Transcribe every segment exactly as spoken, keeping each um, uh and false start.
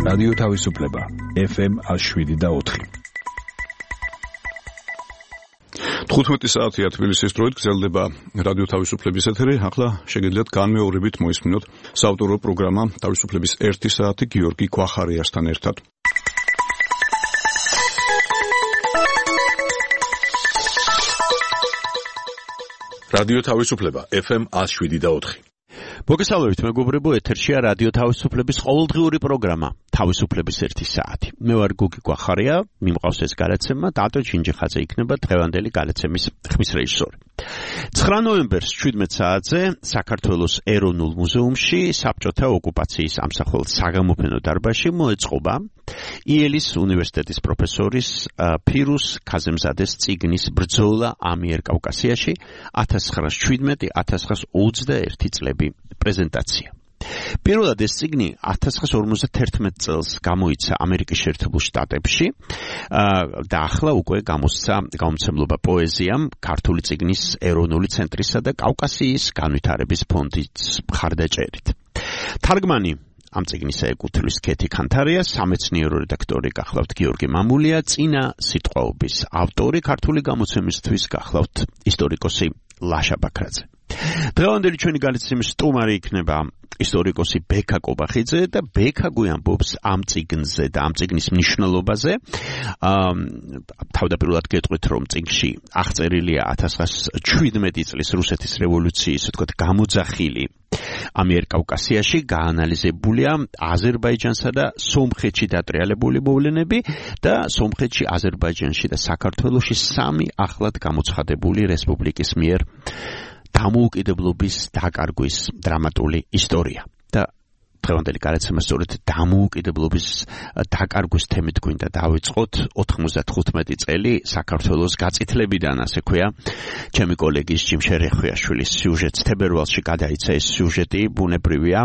რადიო თავისუფლება ეფ ემ შვიდ და ოთხი. თხუთმეტი საათია თბილისის დროით გრძელდება რადიო თავისუფლების ეთერი. ახლა შეგიძლიათ განმეორებით მოისმინოთ საავტორო პროგრამა თავისუფლების ერთი საათი გიორგი ქვახარიასთან ერთად. რადიო თავისუფლება ეფ ემ შვიდ და ოთხი. მოგესალმებით მეგობრებო, ეთერშია რადიო თავისუფლების ყოველდღიური პროგრამა თავისუფლების ერთი საათი. მე ვარ გოგი კვახარია, მიმყავს ეს გადაცემა, დადო ჩინჯიხაძე იქნება დღევანდელი გადაცემის ხმის რეჟისორი. ცხრა ნოემბერს შვიდმეტ საათზე საქართველოს ეროვნულ მუზეუმში საბჭოთა ოკუპაციის ამსახველ საგამოფენო დარბაზში მოეწყობა იელის უნივერსიტეტის პროფესორის ფირუს ქაზემზადეს წიგნის ბრძოლა ამიერკავკასიაში ათას ცხრაას შვიდმეტი ათას ცხრაას ოცდაერთი წლები პრეზენტაცია. პირველად ეს წიგნი ათას ცხრაას ორმოცდაერთმეტ წელს გამოიცა ამერიკის შეერთებულ შტატებში და ახლა უკვე გამოსცა გამომცემლობა პოეზიამ ქართული წიგნის ეროვნული ცენტრისა და კავკასიის განვითარების ფონდის მხარდაჭერით. თარგმანი ამ წიგნისა ეკუთვნის ქეთი ქანთარია, სამეცნიერო რედაქტორი გახლავთ გიორგი მამულია, წინა სიტყვაობის ავტორი ქართული გამოცემისთვის გახლავთ ისტორიკოსი ლაშა ბაქრაძე. დღევანდელი ჩვენი გადაცემის სტუმარი იქნება ისტორიკოსი ბექა კობახიძე და ბექა გვიამბობს ამ წიგნზე და ამ წიგნის მნიშვნელობაზე. თავდაპირველად გეტყვით, რომ წიგნში აღწერილია ათას ცხრაას შვიდმეტი წლის რუსეთის რევოლუციის, ვთქვათ, გამოძახილი ამიერკავკასიაში გაანალიზებულია აზერბაიჯანსა და სომხეთში დატრიალებული მოვლენები და სომხეთში, აზერბაიჯანში და საქართველოში სამი ახლად გამოცხადებული რესპუბლიკის მიერ დამოუკიდებლობის დაკარგვის დრამატული ისტორია. და დღევანდელი გადაცემა სწორედ დამოუკიდებლობის დაკარგვის თემით გვინდა დავიწყოთ. ოთხმოცდათხუთმეტი წელი საქართველოს გაწითლებიდან, ასე ქვია, ჩემი კოლეგის ჯიმ შერეხვიაშვილის სიუჟეტს თებერვალში გადაიცა. ეს სიუჟეტი ბუნებრივია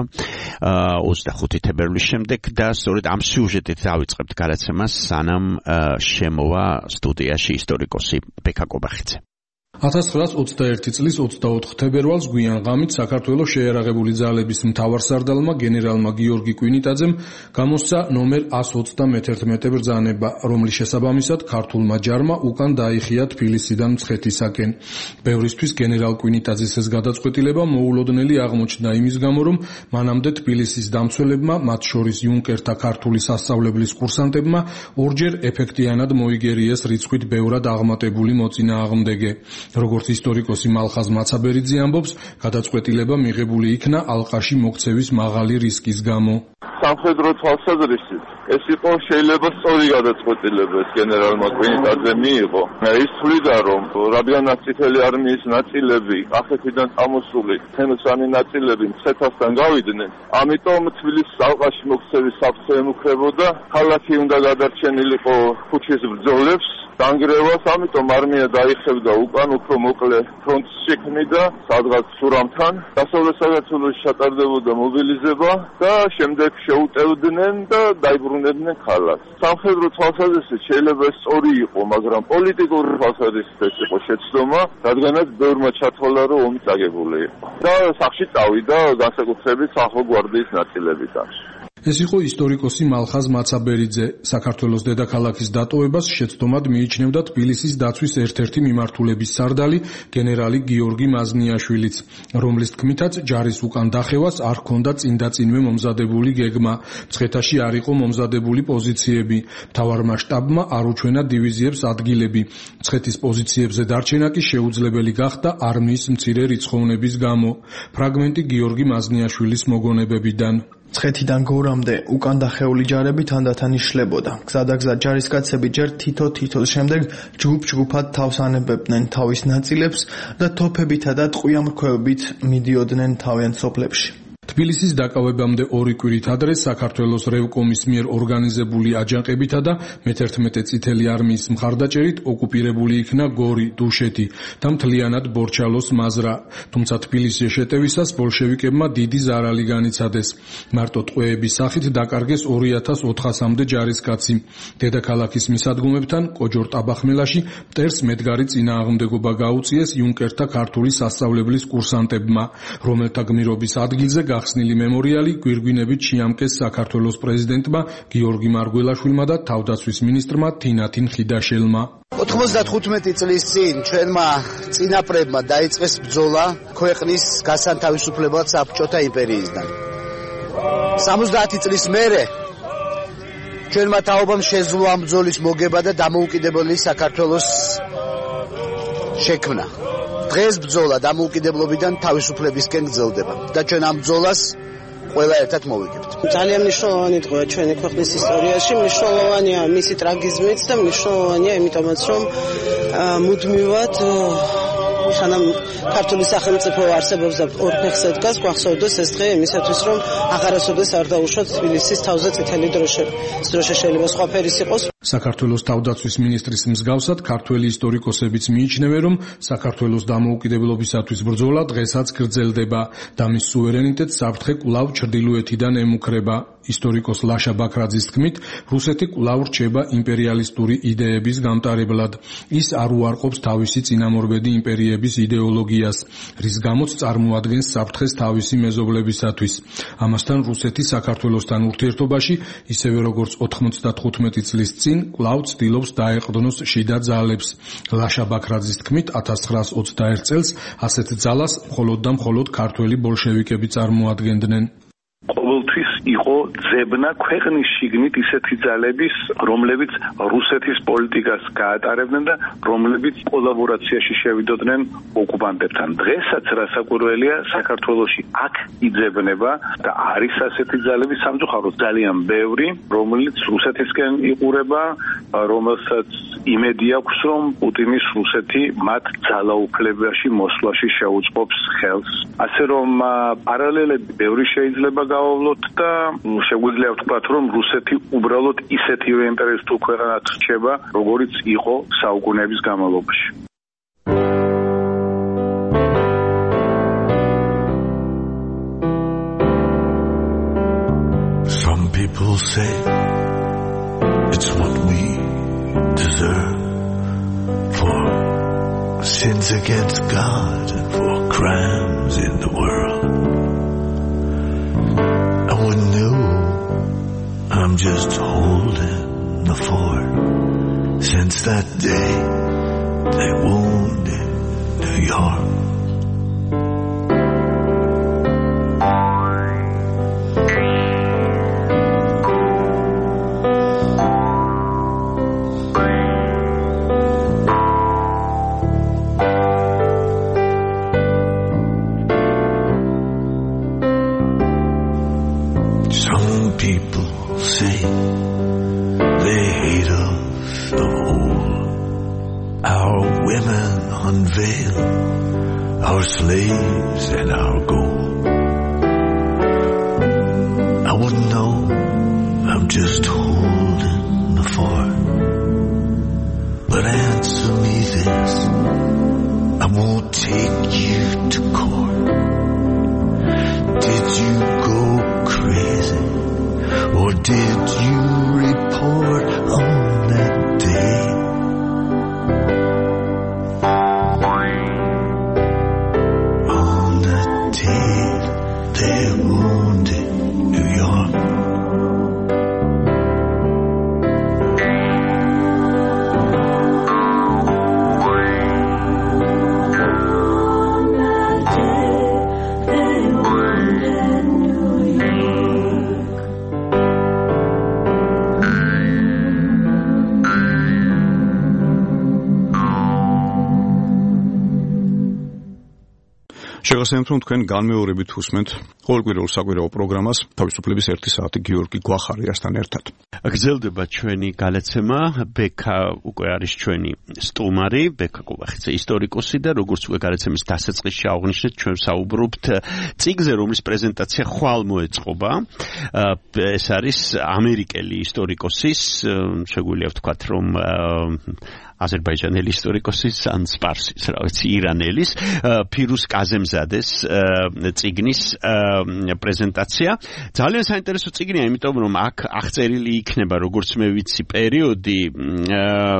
ოცდახუთი თებერვლის შემდეგ და სწორედ ამ სიუჟეტით დავიწყებთ გადაცემას, სანამ შემოვა სტუდიაში ისტორიკოსი ბექა კობახიძე. ათას ცხრაას ოცდაერთი წლის ოცდაოთხ თებერვალს გვიან ღამით საქართველოს შეიარაღებული ძალების მთავარსარდალმა გენერალმა გიორგი კვინიტაძემ გამოსცა ნომერ ას ოცდამეთერთმეტე ბრძანება, რომლის შესაბამისად ქართულმა ჯარმა უკან დაიხია თბილისიდან მცხეთისაკენ. ბევრისთვის გენერალ კვინიტაძის ეს გადაწყვეტილება მოულოდნელი აღმოჩნდა იმის გამო, რომ მანამდე თბილისის დამცველებმა, მათ შორის იუნკერთა ქართული სასწავლებლის კურსანტებმა, ორჯერ ეფექტიანად მოიგერიეს რიცხვით ბევრად აღმატებული მოწინააღმდეგე. როგორც ისტორიკოსი მალხაზ მაცაბერიძე ამბობს, გადაწყვეტილება მიღებული იქნა ალყაში მოქცევის მაღალი რისკის გამო. სამხედრო თვალსაზრისით ეს იყო შეიძლება სწორი გადაწყვეტილება ეს გენერალმა კვინიტაძემ მიიღო. ის თვლიდა, რომ რადგანაც წითელი არმიის ნაწილები კახეთიდან წამოსული თემოსანი ნაწილები მცხეთასთან გავიდნენ, ამიტომ თბილისის ალყაში მოქცევის საფრთხე ემუქრებოდა. ქალაქი უნდა გადარჩენილიყო ქუჩის ბრძოლებს დანგრევას, ამიტომ არმია დაიხევდა უკან უფრო მოკლე ფრონტს შექმნიდა სადღაც სურამთან. დასავლეთ საქართველოში ჩატარდებოდა მობილიზება და შემდეგ შეუტევდნენ და დაიბრუნებდნენ ქალაქს. სამხედრო თვალსაზრისით შეიძლება ეს სწორი იყო, მაგრამ პოლიტიკური თვალსაზრისით ეს იყო შეცდომა, რადგანაც ბევრმა ჩათვალა, რომ ომი წაგებული იყო და სახში წავიდა განსაკუთრებით სახალხო-გვარდიის ნაწილებიდან. ეს იყო ისტორიკოსი მალხაზ მაცაბერიძე. საქართველოს დედაქალაქის დატოვებას შეცდომად მიიჩნევდა თბილისის დაცვის ერთ-ერთი მიმართულების სარდალი გენერალი გიორგი მაზნიაშვილიც, რომლის თქმითაც ჯარის უკან დახევას არ ჰქონდა წინდაწინვე მომზადებული გეგმა. მცხეთაში არ იყო მომზადებული პოზიციები. მთავარმა შტაბმა არ უჩვენა დივიზიებს ადგილები. მცხეთის პოზიციებზე დარჩენა კი შეუძლებელი გახდა არმიის მცირე რიცხოვნების გამო. ფრაგმენტი გიორგი მაზნიაშვილის მოგონებებიდან. მცხეთიდან გორამდე უკან დახეული ჯარები თანდათან იშლებოდა. გზადაგზად ჯარისკაცები ჯერ თითო-თითოს შემდეგ ჯგუფ-ჯგუფად თავს ანებებდნენ თავის ნაწილებს და თოფებითა და ტყვიამრქვევებით მიდიოდნენ თავიანთ სოფლებში. თბილისის დაკავებამდე ორი კვირით ადრე საქართველოს რევკომის მიერ ორგანიზებული აჯანყებითა და მეთერთმეტე წითელი არმიის მხარდაჭერით ოკუპირებული იქნა გორი, დუშეთი და მთლიანად ბორჩალოს მაზრა. თუმცა თბილისში შეტევისას ბოლშევიკებმა დიდი ზარალი განიცადეს. მარტო ტყვეების სახით დაკარგეს ორი ათას ოთხასამდე ჯარისკაცი. დედაქალაქის მისადგომებთან კოჯორ-ტაბახმელაში მტერს მედგარი წინააღმდეგობა გაუწიეს იუნკერთა ქართული სასწავლებლის კურსანტებმა, რომელთა გმირობის ადგილზე გახსნილი მემორიალი გვირგვინებით შეამკეს საქართველოს პრეზიდენტმა გიორგი მარგველაშვილმა და თავდაცვის მინისტრმა თინათინ ხიდაშელმა. ოთხმოცდათხუთმეტი წლის წინ ჩვენმა წინაპრებმა დაიწყეს ბრძოლა ქვეყნის გასანთავისუფლებლად საბჭოთა იმპერიისგან. სამოცდაათი წლის მერე ჩვენმა თაობამ შეძლო ამ ბრძოლის მოგება და დამოუკიდებელი საქართველოს შექმნა. დღეს ბრძოლა დამოუკიდებლობიდან თავისუფლებისკენ გრძელდება და ჩვენ ამ ბრძოლას ყველა ერთად მოვიგებთ. ძალიან მნიშვნელოვანი დღეა ჩვენი ქვეყნის ისტორიაში, მნიშვნელოვანია მისი ტრაგიზმიც და მნიშვნელოვანია იმიტომაც რომ მუდმივად სანამ ქართული სახელმწიფო არსებობს და ორ ფეხზე დგას, გვახსოვდეს ეს დღე იმისათვის რომ აღარასოდეს არ დაუშვათ თბილისის თავზე წითელი დროშები. დროშა შეიძლება სხვა ფერის იყოს. საქართველოს თავდაცვის მინისტრის მსგავსად ქართველი ისტორიკოსებიც მიიჩნევენ, რომ საქართველოს დამოუკიდებლობისათვის ბრძოლა დღესაც გრძელდება და მის სუვერენიტეტს საფრთხე კვლავ ჩრდილოეთიდან ემუქრება. ისტორიკოს ლაშა ბაქრაძის თქმით, რუსეთი კვლავ რჩება იმპერიალისტური იდეების გამტარებლად. ის არ უარყოფს თავისი წინამორბედი იმპერიების იდეოლოგიას, რის გამოც წარმოადგენს საფრთხეს თავისი მეზობლებისათვის. ამასთან რუსეთი საქართველოსთან ურთიერთობაში, ისევე როგორც ოთხმოცდათხუთმეტი წლის წინ, კვლავ ცდილობს დაეყრდნოს შიდა ძალებს. ლაშა ბაქრაძის თქმით, ათას ცხრაას ოცდაერთ წელს ასეთ ძალას მხოლოდ და მხოლოდ ქართველი ბოლშევიკები წარმოადგენდნენ. ყოველთვის იყო ძებნა ქვეყნის შიგნით ისეთი ძალების, რომლებიც რუსეთის პოლიტიკას გაატარებდნენ და რომლებიც კოლაბორაციაში შევიდოდნენ ოკუპანტებთან. დღესაც რასაკვირველია, საქართველოში აქ იძებნება და არის ასეთი ძალები სამწუხაროდ ძალიან ბევრი, რომელიც რუსეთისკენ იყურება, რომელსაც იმედი აქვს, რომ პუტინის რუსეთი მათ ძალაუფლებაში მოსვლაში შეუწყობს ხელს. ასე რომ პარალელები ბევრი შეიძლება გავავლოთ და შეგვიძლია ვთქვათ, რომ რუსეთი უბრალოდ ისეთივე იმპერიალისტურ ქვეყანად რჩება, როგორიც იყო საუკუნეების განმავლობაში. Some people say it's what we deserve for sins against God and for crimes in the world. I wouldn't know, I'm just holding the fort. Since that day they wounded New York. People say they hate us of old. Our women unveil our slaves and our gold. I wouldn't know, I'm just holding the fort. But answer me this, I won't take you to court. Did you go crazy? Or did you report on that day? On that day they wounded New York. შეგახსენებთ, რომ თქვენ განმეორებით უსმენთ ყოველკვირეულ საკვირაო პროგრამას თავისუფლების ერთი საათი გიორგი გვახარიასთან ერთად. გრძელდება ჩვენი გალაცემა, ბექა უკვე არის ჩვენი სტუმარი, ბექა კობახიძე ისტორიკოსი და როგორც უკვე გალაცემის დასაწყისში აღნიშნეთ, ჩვენ საუბრობთ წიგნზე, რომლის პრეზენტაცია ხვალ მოეწყობა. ეს არის ამერიკელი ისტორიკოსის, შეგვიძლია ვთქვათ, რომ აზერბაიჯანელი ისტორიკოსის ან სპარსის, რა ვიცი, ირანელის, ფირუზ კაზემზადეს წიგნის პრეზენტაცია. ძალიან საინტერესო წიგნია, იმიტომ რომ აქ აღწერილი იქნება, როგორც მე ვიცი, პერიოდი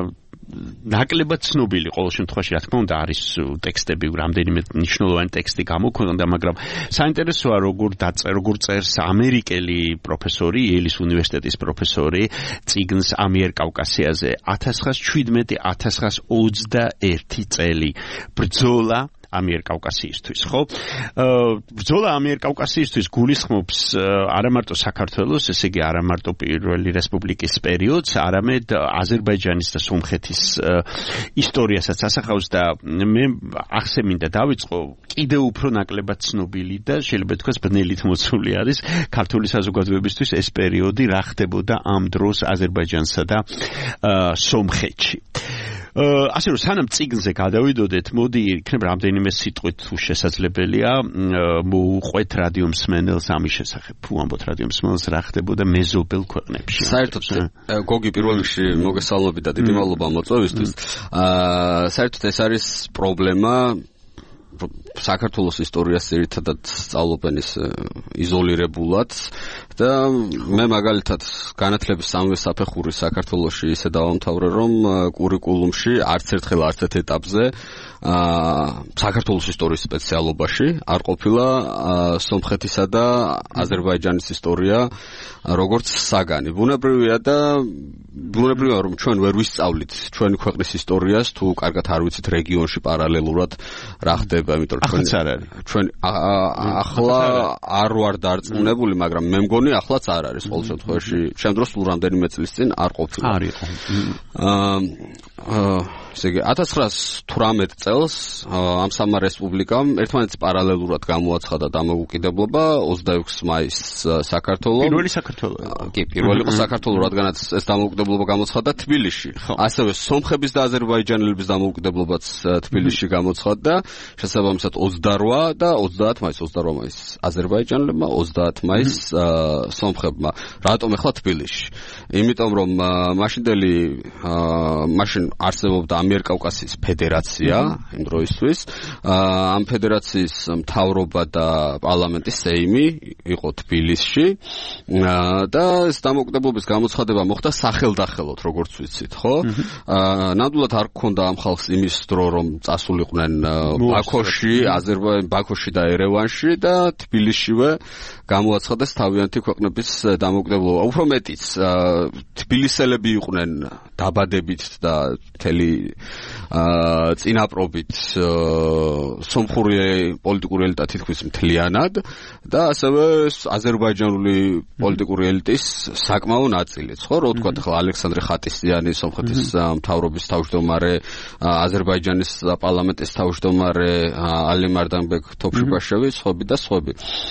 ნაკლებად ცნობილი ყოველ შემთხვევაში რა თქმა უნდა არის ტექსტები, რამდენიმე მნიშვნელოვანი ტექსტი გამოქვეყნდა, მაგრამ საინტერესოა როგორ დაწერა, როგორ წერს ამერიკელი პროფესორი, იელის უნივერსიტეტის პროფესორი წიგნს ამიერკავკასიაზე ათას ცხრაას შვიდმეტი ათას ცხრაას ოცდაერთი წელი ბრძოლა ამიერკავკასიისთვის, ხო? ბრძოლა ამიერკავკასიისთვის გულისხმობს არა მარტო საქართველოს, ესე იგი არა მარტო პირველი რესპუბლიკის პერიოდს, არამედ აზერბაიჯანის და სომხეთის ისტორიასაც ასახავს და მე ახსემინდა დავიწყო კიდევ უფრო ნაკლებად ცნობილი და შეიძლება თქვას ბნელით მოცული არის ქართული საზოგადოებისთვის ეს პერიოდი რა ხდებოდა ამ დროს აზერბაიჯანსა და სომხეთში. ასე რომ სანამ წიგნზე გადავიდოდეთ, მოდი იქნებ რამდენიმე სიტყვით თუ შესაძლებელია მოუყვეთ რადიო მსმენელს ამის შესახებ. თუ ამბობთ რადიო მსმენელს რა ხდებოდა მეზობელ ქვეყნებში. საერთოდ გოგი პირველ რიგში მოგესალმები და დიდი მადლობა მოწვევისთვის. აა საერთოდ ეს არის პრობლემა საქართველოს ისტორიას ერთადად სწავლობენ ის იზოლირებულად და მე მაგალითად განათლების სამივე საფეხური საქართველოში ისე დავამთავრე რომ კურიკულუმში არც ერთხელ არც ერთ ეტაპზე აა საქართველოს ისტორიის სპეციალობაში არ ყოფილა სომხეთისა და აზერბაიჯანის ისტორია როგორც საგანი. ბუნებრივია და ბუნებრივია რომ ჩვენ ვერ ვისწავლით ჩვენი ქვეყნის ისტორიას თუ კარგად არ ვიცით რეგიონში პარალელურად რა ხდება, იმიტომ რომ ჩვენ ახლა არ ვარ დარწმუნებული, მაგრამ მე მგონი ახლაც არ არის ყოველ შემთხვევაში. ჩემ დროს სულ რამდენიმე წლის წინ არ ყოფილა. არ იყო. აა ესე იგი ათას ცხრაას თვრამეტ წელს ამ სამმა რესპუბლიკამ ერთმანეთს პარალელურად გამოაცხადა დამოუკიდებლობა ოცდაექვსი მაისს საქართველოს. პირველი საქართველო. კი, პირველი იყო საქართველოს, რადგანაც ეს დამოუკიდებლობა გამოცხადდა თბილისში. ასევე სომხების და აზერბაიჯანელების დამოუკიდებლობაც თბილისში გამოცხადდა. შესაბამისად ოცდარვა და ოცდაათ მაისს, ოცდარვა მაისს აზერბაიჯანელებმა, ოცდაათ მაისს სომხებმა. რატომ ახლა თბილისში? იმიტომ რომ მაშინდელი მაშინ არსებობდა ამიერკავკასიის ფედერაცია იმ დროისთვის. ამ ფედერაციის მთავრობა და პარლამენტი სეიმი იყო თბილისში და ეს დამოუკიდებლობის გამოცხადება მოხდა სახელდახელოდ, როგორც ვიცით, ხო? ნამდვილად არ გქონდა ამ ხალხს იმის დრო რომ წასულიყვნენ ბაქოში, აზერბაიჯანში, ბაქოში და ერევანში და თბილისშივე გამოაცხადეს თავიანთი ქვეყნების დამოუკიდებლობა. უფრო მეტიც, თბილისელები იყვნენ დაბადებით და მთელი წინაპრობით სომხური პოლიტიკური ელიტა თითქმის მთლიანად და ასევე აზერბაიჯანული პოლიტიკური ელიტის საკმაო ნაწილიც, ხო? რო ვთქვათ, ახლა ალექსანდრე ხატისიანი სომხეთის მთავრობის თავმჯდომარე, აზერბაიჯანის პარლამენტის თავმჯდომარე ალი მარდანბეგ თოფშიბაშევი, სხვები და სხვები.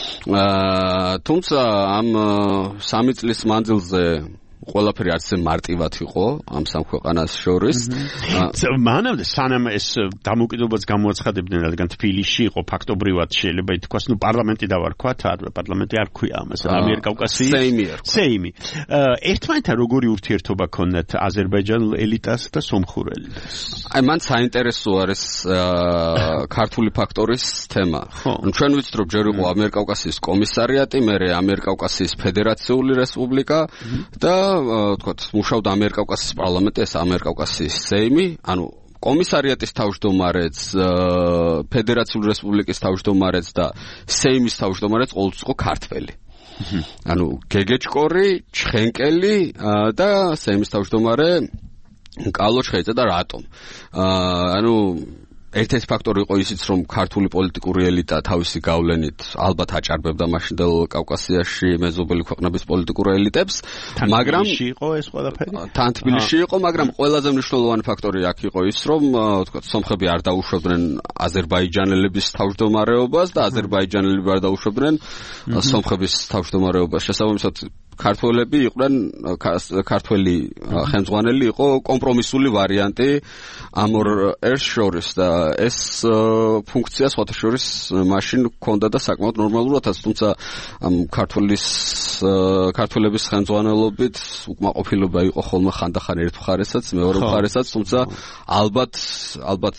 თუმცა ამ სამი წლის მანძილზე ყველაფერი არც მარტივად იყო ამ სამ ქვეყანას შორის. მანამდე სანამ ეს დამოუკიდებლობას გამოაცხადებდნენ, რადგან თბილისში იყო ფაქტობრივად შეიძლება ითქვას, ნუ პარლამენტი დავარქვათ, არ პარლამენტი არ ქვია ამას, ამიერკავკასიის სეიმი. სეიმი. ერთმანეთთან როგორი ურთიერთობა ქონდათ აზერბაიჯანულ ელიტას და სომხურ ელიტას? აი მან საინტერესო არის ქართული ფაქტორის თემა. ჩვენ ვიცით რომ ჯერ იყო ამიერკავკასიის კომისარიატი, მერე ამიერკავკასიის ფედერაციული რესპუბლიკა და ვთქვათ, მუშაობდა ამიერკავკასიის პარლამენტი, ეს ამიერკავკასიის სეიმი, ანუ კომისარიატის თავმჯდომარეც, ფედერაციული რესპუბლიკის თავმჯდომარეც და სეიმის თავმჯდომარეც ყოველთვის იყო ქართველი. ანუ გეგეჭკორი, ჩხენკელი და სეიმის თავმჯდომარე კალო ჩხეიძე და რატომ? ანუ ერთ-ერთი ფაქტორი იყო ისიც, რომ ქართული პოლიტიკური ელიტა თავისი გავლენით ალბათ აჭარბებდა მაშინდელ კავკასიაში მეზობელი ქვეყნების პოლიტიკურ ელიტებს, მაგრამ თბილისში იყო ეს ყველაფერი? თან თბილისში იყო, მაგრამ ყველაზე მნიშვნელოვანი ფაქტორი აქ იყო ის, რომ ვთქვათ, სომხები არ დაუშვებდნენ აზერბაიჯანელების თავმჯდომარეობას და აზერბაიჯანელები არ დაუშვებდნენ სომხების თავმჯდომარეობას. შესაბამისად ქართველები იყვნენ, ქართველი ხელმძღვანელი იყო კომპრომისული ვარიანტი ამ ორ ერს შორის და ეს ფუნქცია სხვათა შორის მაშინ ჰქონდა და საკმაოდ ნორმალურადაც, თუმცა ამ ქართველის ქართველების ხელმძღვანელობით უკმაყოფილება იყო ხოლმე ხანდახან ერთ მხარესაც, მეორე მხარესაც, თუმცა ალბათ ალბათ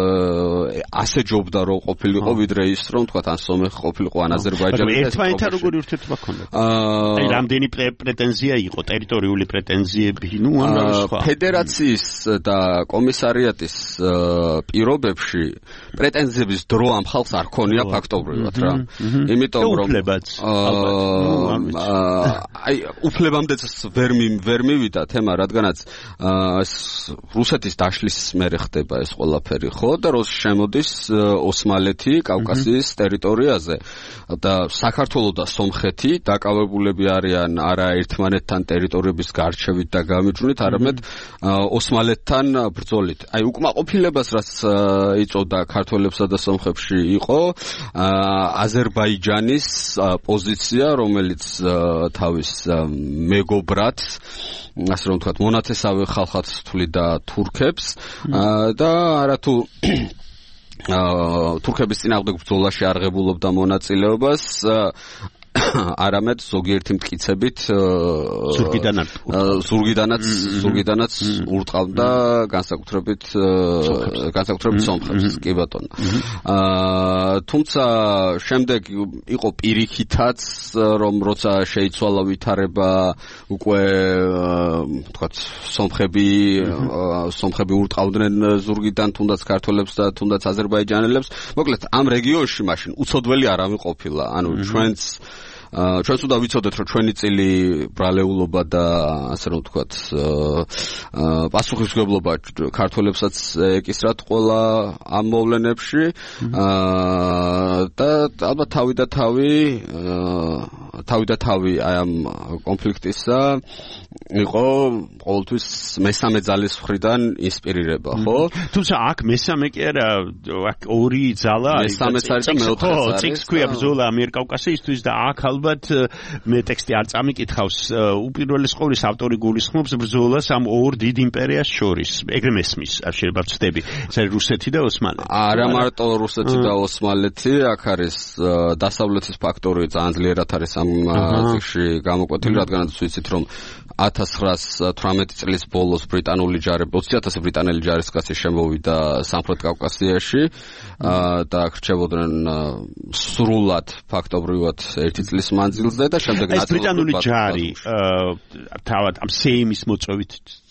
ასე ჯობდა რომ ყოფილიყო ვიდრე ის რომ თქვა ან სომეხი ყოფილიყო ან აზერბაიჯანი. ერთმანეთთან როგორი ურთიერთობა ჰქონდა? აი რამდენი პრეტენზია იყო, ტერიტორიული პრეტენზიები, ნუ ან რა სხვა. ფედერაციის და კომისარიატის პირობებში პრეტენზიების დრო ამ ხალხს არ ქონია ფაქტობრივად რა. იმიტომ რომ აი უფლებამდეც ვერ ვერ მივიდა თემა, რადგანაც რუსეთის დაშლის მერე ხდება ეს ყველაფერი, ხო? და როს შემოდის ოსმალეთი კავკასიის ტერიტორიაზე და საქართველო და სომხეთი დაკავებულები არიან არა ერთმანეთთან ტერიტორიების გარჩევით და გამიჯვნით, არამედ ოსმალეთთან ბრძოლით. აი უკმაყოფილებას რაც იწოდა ქართველებსა და სომხებში იყო აზერბაიჯანის პოზიცია, რომელიც თავის მეგობრად, ასე რომ ვთქვათ, მონათესავე ხალხად თვლიდა თურქებს და არათუ თურქების წინააღმდეგ ბრძოლაში არღებულობდა მონაწილეობას, არამედ ზოგიერთი მტკიცებით ზურგიდანაც ზურგიდანაც ზურგიდანაც ურტყავდა განსაკუთრებით განსაკუთრებით სომხებს, კი ბატონო. თუმცა შემდეგ იყო პირიქითაც, რომ როცა შეიცვალა ვითარება, უკვე ვთქვათ სომხები სომხები ურტყავდნენ ზურგიდან თუნდაც ქართველებს და თუნდაც აზერბაიჯანელებს. მოკლედ ამ რეგიონში მაშინ უცოდველი არავინ ყოფილა. ანუ ჩვენც ჩვენც უნდა ვიცოდეთ, რომ ჩვენი წილი ბრალეულობა და ასე რომ ვთქვათ პასუხისმგებლობა ქართველებსაც ეკისრათ ყველა ამ მოვლენებში და ალბათ თავი და თავი თავი და თავი აი ამ კონფლიქტისა იყო ყოველთვის მესამე ძალის მხრიდან ინსპირირება, ხო? თუმცა აქ მესამე კი არა, აქ ორი ძალა არის. მესამეც არის და მეოთხეც არის. წიგს ქვია ბრძოლა ამიერკავკასიისთვის და აქ ალბათ მე ტექსტი არ წამიკითხავს, უპირველეს ყოვლის ავტორი გულისხმობს ბრძოლას ამ ორ დიდ იმპერიას შორის. ეგრე მესმის, არ შეიძლება ვწდები. ეს არის რუსეთი და ოსმალეთი. არა მარტო რუსეთი და ოსმალეთი, აქ არის დასავლეთის ფაქტორი ძალიან ძლიერად არის ამ წიგში გამოკვეთილი, რადგანაც ვიცით, რომ ათას ცხრაას თვრამეტი წლის ბოლოს ბრიტანული ჯარები, ოცი ათასი ბრიტანელი ჯარისკაცი შემოვიდა სამხრეთ კავკასიაში და რჩებოდნენ სრულად ფაქტობრივად ერთი წლის მანძილზე და შემდეგ ეს ბრიტანული ჯარი თავად ამ სეიმის მოწვევით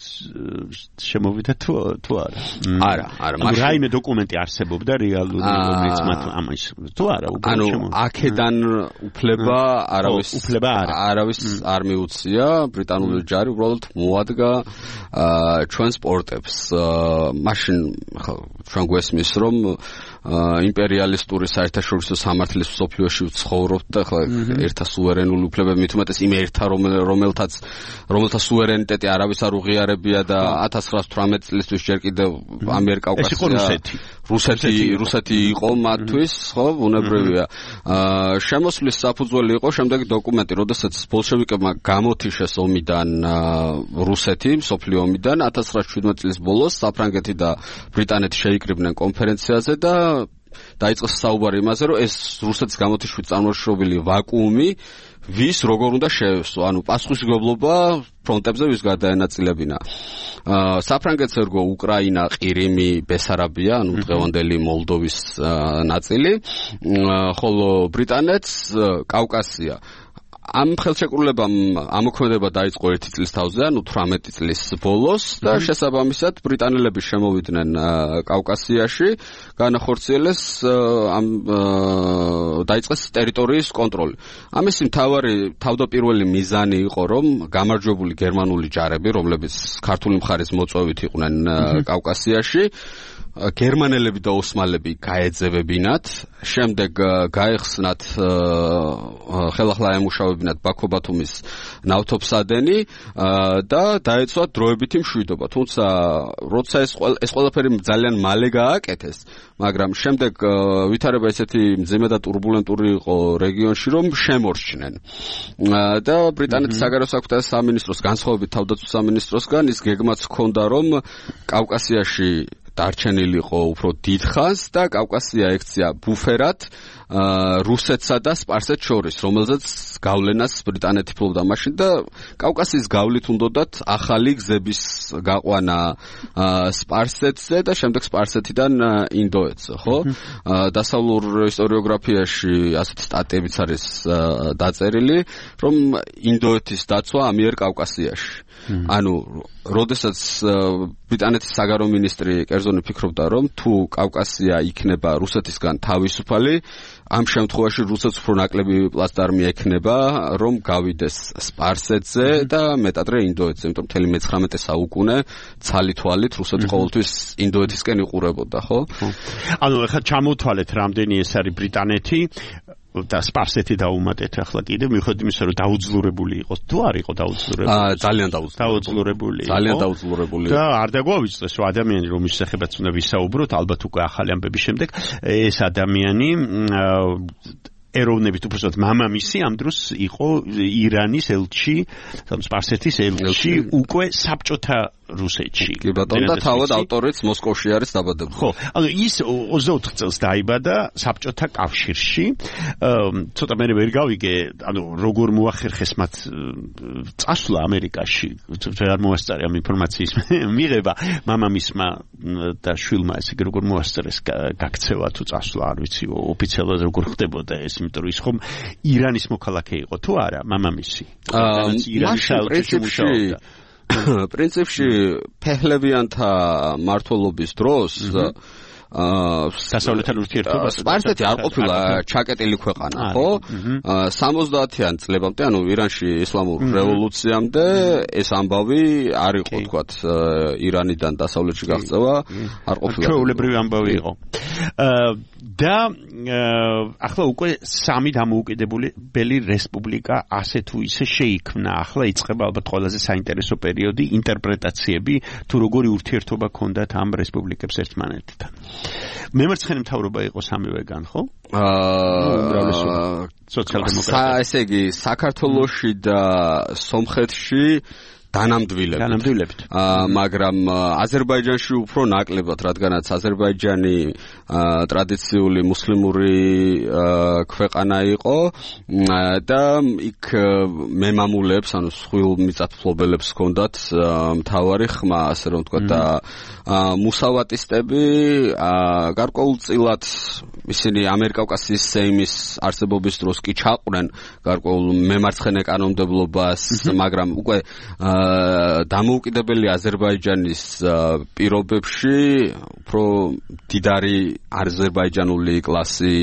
შემოვიდა თუ თუ არა? არა, არა, მაშინ რაიმე დოკუმენტი არსებობდა რეალური, რომელიც მათ ამას თუ არა, ანუ აქედან უფლება არავის უფლება არა. არავის არ მიუცია, ბრიტანული ჯარი უბრალოდ მოადგა ჩვენს პორტებს. მაშინ ჩვენ გვესმის, რომ იმპერიალისტური საერთაშორისო სამართლის მსოფლიოში ვცხოვრობთ და ხლა ერთა სუვერენული უფლებები, მით უმეტეს იმ ერთა, რომელთაც რომელთა სუვერენიტეტი არავის არ უღიარებია და ათას ცხრაას თვრამეტი წლისთვის ჯერ კიდევ ამიერკავკასია რუსეთი რუსეთი იყო მათთვის, ხო, ბუნებრივია. შემოსვლის საფუძველი იყო შემდეგი დოკუმენტი, როდესაც ბოლშევიკებმა გამოთიშეს ომიდან რუსეთი, მსოფლიო ომიდან ათას ცხრაას შვიდმეტი წლის ბოლოს საფრანგეთი და ბრიტანეთი შეიკრიბნენ კონფერენციაზე და დაიწყეს საუბარი იმაზე, რომ ეს რუსეთის გამოთიშვით წარმოშობილი ვაკუუმი ვის როგორ უნდა შეესვო, ანუ პასუხისმგებლობა ფრონტებზე ვის გადაენაწილებინა. საფრანგეთს ერგო უკრაინა, ყირიმი, ბესარაბია, ანუ დღევანდელი მოლდოვის ნაწილი, ხოლო ბრიტანეთს კავკასია. ამ ხელშეკრულებამ ამოქმედება დაიწყო ერთი წლის თავზე, ანუ თვრამეტი წლის ბოლოს და შესაბამისად ბრიტანელები შემოვიდნენ კავკასიაში, განახორციელეს ამ დაიწყეს ტერიტორიის კონტროლი. ამისი მთავარი თავდაპირველი მიზანი იყო, რომ გამარჯვებული გერმანული ჯარები, რომლებიც ქართული მხარის მოწვევით იყვნენ კავკასიაში, გერმანელები და ოსმალები გაეძევებინათ, შემდეგ გაეხსნათ ხელახლა ემუშავებინათ ბაქო-ბათუმის ნავთობსადენი და დაეცვათ დროებითი მშვიდობა. თუმცა როცა ეს ეს ყველაფერი ძალიან მალე გააკეთეს, მაგრამ შემდეგ ვითარება ესეთი მძიმე და турბულენტური იყო რეგიონში, რომ შემორჩნენ. და ბრიტანეთის საგარეო საქმეთა სამინისტროს განსხვავებით თავდაცვის სამინისტროსგან ის გეგმაც ჰქონდა, რომ კავკასიაში დარჩენილიყო უფრო დიდ ხანს და კავკასია ექცია ბუფერად რუსეთსა და სპარსეთს შორის, რომელზეც გავლენას ბრიტანეთი ფლობდა მაშინ და კავკასიის გავლით უნდათ ახალი გზების გაყვანა სპარსეთზე და შემდეგ სპარსეთიდან ინდოეთზე, ხო? დასავლურ ისტორიოგრაფიაში ასეთი სტატიებიც არის დაწერილი, რომ ინდოეთის დაცვა ამიერ კავკასიაში. ანუ, როდესაც ბრიტანეთის საგარეო მინისტრი კერძონი ფიქრობდა, რომ თუ კავკასია იქნება რუსეთისგან თავისუფალი, ამ შემთხვევაში რუსეთს უფრო ნაკლები პლაცდარმი ექნება, რომ გავიდეს სპარსეთზე და მეტადრე ინდოეთზე, იმიტომ მთელი მეცხრამეტე საუკუნე ცალი თვალით რუსეთი ყოველთვის ინდოეთისკენ იყურებოდა, ხო? ანუ ახლა ჩამოვთვალეთ, რამდენი ეს არის ბრიტანეთი და სპარსეთი დაუმატეთ ახლა კიდე მიუხედავად იმისა, რომ დაუძლურებული იყო, თუ არ იყო დაუძლურებული? აა ძალიან დაუძლურებული. ძალიან დაუძლურებული. და არ დაგვავიწყდეს, რომ ადამიანი რომ ის შეეხებაც უნდა ვისაუბროთ, ალბათ უკვე ახალი ამბების შემდეგ, ეს ადამიანი ეროვნებით უბრალოდ მამამისი ამ დროს იყო ირანის ელჩი, სპარსეთის ელჩი უკვე საბჭოთა რუსეთში. კი ბატონო, და თავად ავტორიც მოსკოვში არის დაბადებული. ხო, ანუ ის ოცდაოთხ წელს დაიბადა საბჭოთა კავშირში. ცოტა მე ვერ გავიგე, ანუ როგორ მოახერხეს მათ წასვლა ამერიკაში. ვერ მოასწარე ამ ინფორმაციის მიღება მამამისმა და შვილმა, ესე იგი როგორ მოასწრეს გაქცევა თუ წასვლა, არ ვიცი, ოფიციალურად როგორ ხდებოდა ეს, იმიტომ რომ ის ხომ ირანის მოქალაქე იყო თუ არა, მამამისი. ირანის პრინციპში პრინციპში ფეჰლევიანთა მმართველობის დროს დასავლეთთან ურთიერთობა სპარსეთი არ ყოფილა ჩაკეტილი ქვეყანა, ხო? სამოცდაათიან წლებამდე, ანუ ირანში ისლამურ რევოლუციამდე ეს ამბავი არ იყო, თქვათ, ირანიდან დასავლეთში გაღწევა, არ ყოფილა. ჩვეულებრივი ამბავი იყო. და ახლა უკვე სამი დამოუკიდებელი რესპუბლიკა ასე თუ ისე შეიქმნა. ახლა იწყება ალბათ ყველაზე საინტერესო პერიოდი, ინტერპრეტაციები, თუ როგორი ურთიერთობა ჰქონდათ ამ რესპუბლიკებს ერთმანეთთან. მემარცხენე მთავრობა იყო სამივეგან, ხო? აა სოციალ-დემოკრატია. ესე იგი, საქართველოში და სომხეთში დანამდვილებით. დანამდვილებით. აა მაგრამ აზერბაიჯანში უფრო ნაკლებად, რადგანაც აზერბაიჯანი ტრადიციული მუსლიმური ქვეყანა იყო და იქ მემამულებს, ანუ სხვილ მიწათმფლობელებს ჰქონდათ მთავარი ხმა, ასე რომ ვთქვათ, და მუსავატისტები გარკვეულწილად ისინი ამერიკავკასიის სეიმის არსებობის დროს კი ჩაყვნენ გარკვეულ მემარცხენე კანონმდებლობას, მაგრამ უკვე დამოუკიდებელი აზერბაიჯანის პირობებში უფრო დიდარი აზერბაიჯანული კლასი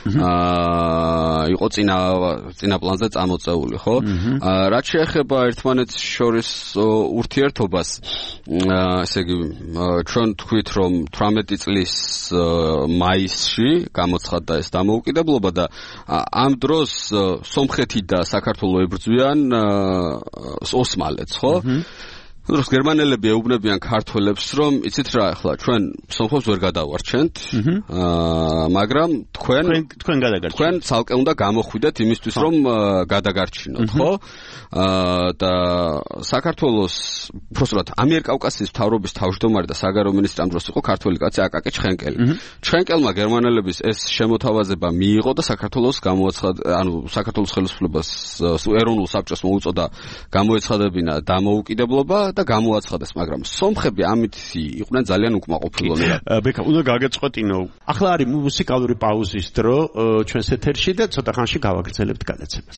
იყო წინა წინა პლანზე წამოწეული, ხო? რაც შეეხება ერთმანეთს შორის ურთიერთობას, ესე იგი, ჩვენ თქვით, რომ თვრამეტი წლის მაისში გამოცხადდა ეს დამოუკიდებლობა და ამ დროს სომხეთი და საქართველო ებრძვიან ოსმალეთს, ხო? დროს გერმანელები ეუბნებიან ქართველებს, რომ იცით რა, ახლა ჩვენ სომხებს ვერ გადავარჩენთ, მაგრამ თქვენ თქვენ გადაგარჩენთ. თქვენ ცალკე უნდა გამოხვიდეთ იმისთვის, რომ გადაგარჩინოთ, ხო? და საქართველოს უბრალოდ ამიერკავკასიის მთავრობის თავმჯდომარე და საგარეო მინისტრი ამ დროს იყო ქართველი კაცი აკაკი ჩხენკელი. ჩხენკელმა გერმანელების ეს შემოთავაზება მიიღო და საქართველოს გამოაცხადა, ანუ საქართველოს ხელისუფლებას ეროვნულ საბჭოს მოუწოდა გამოეცხადებინა დამოუკიდებლობა და გამოაცხადეს, მაგრამ სომხები ამით იყვნენ ძალიან უკმაყოფილონი. ბექა, უნდა გაგეწყვეტინო. ახლა არის მუსიკალური პაუზის დრო ჩვენს ეთერში და ცოტა ხანში გავაგრძელებთ გადაცემას.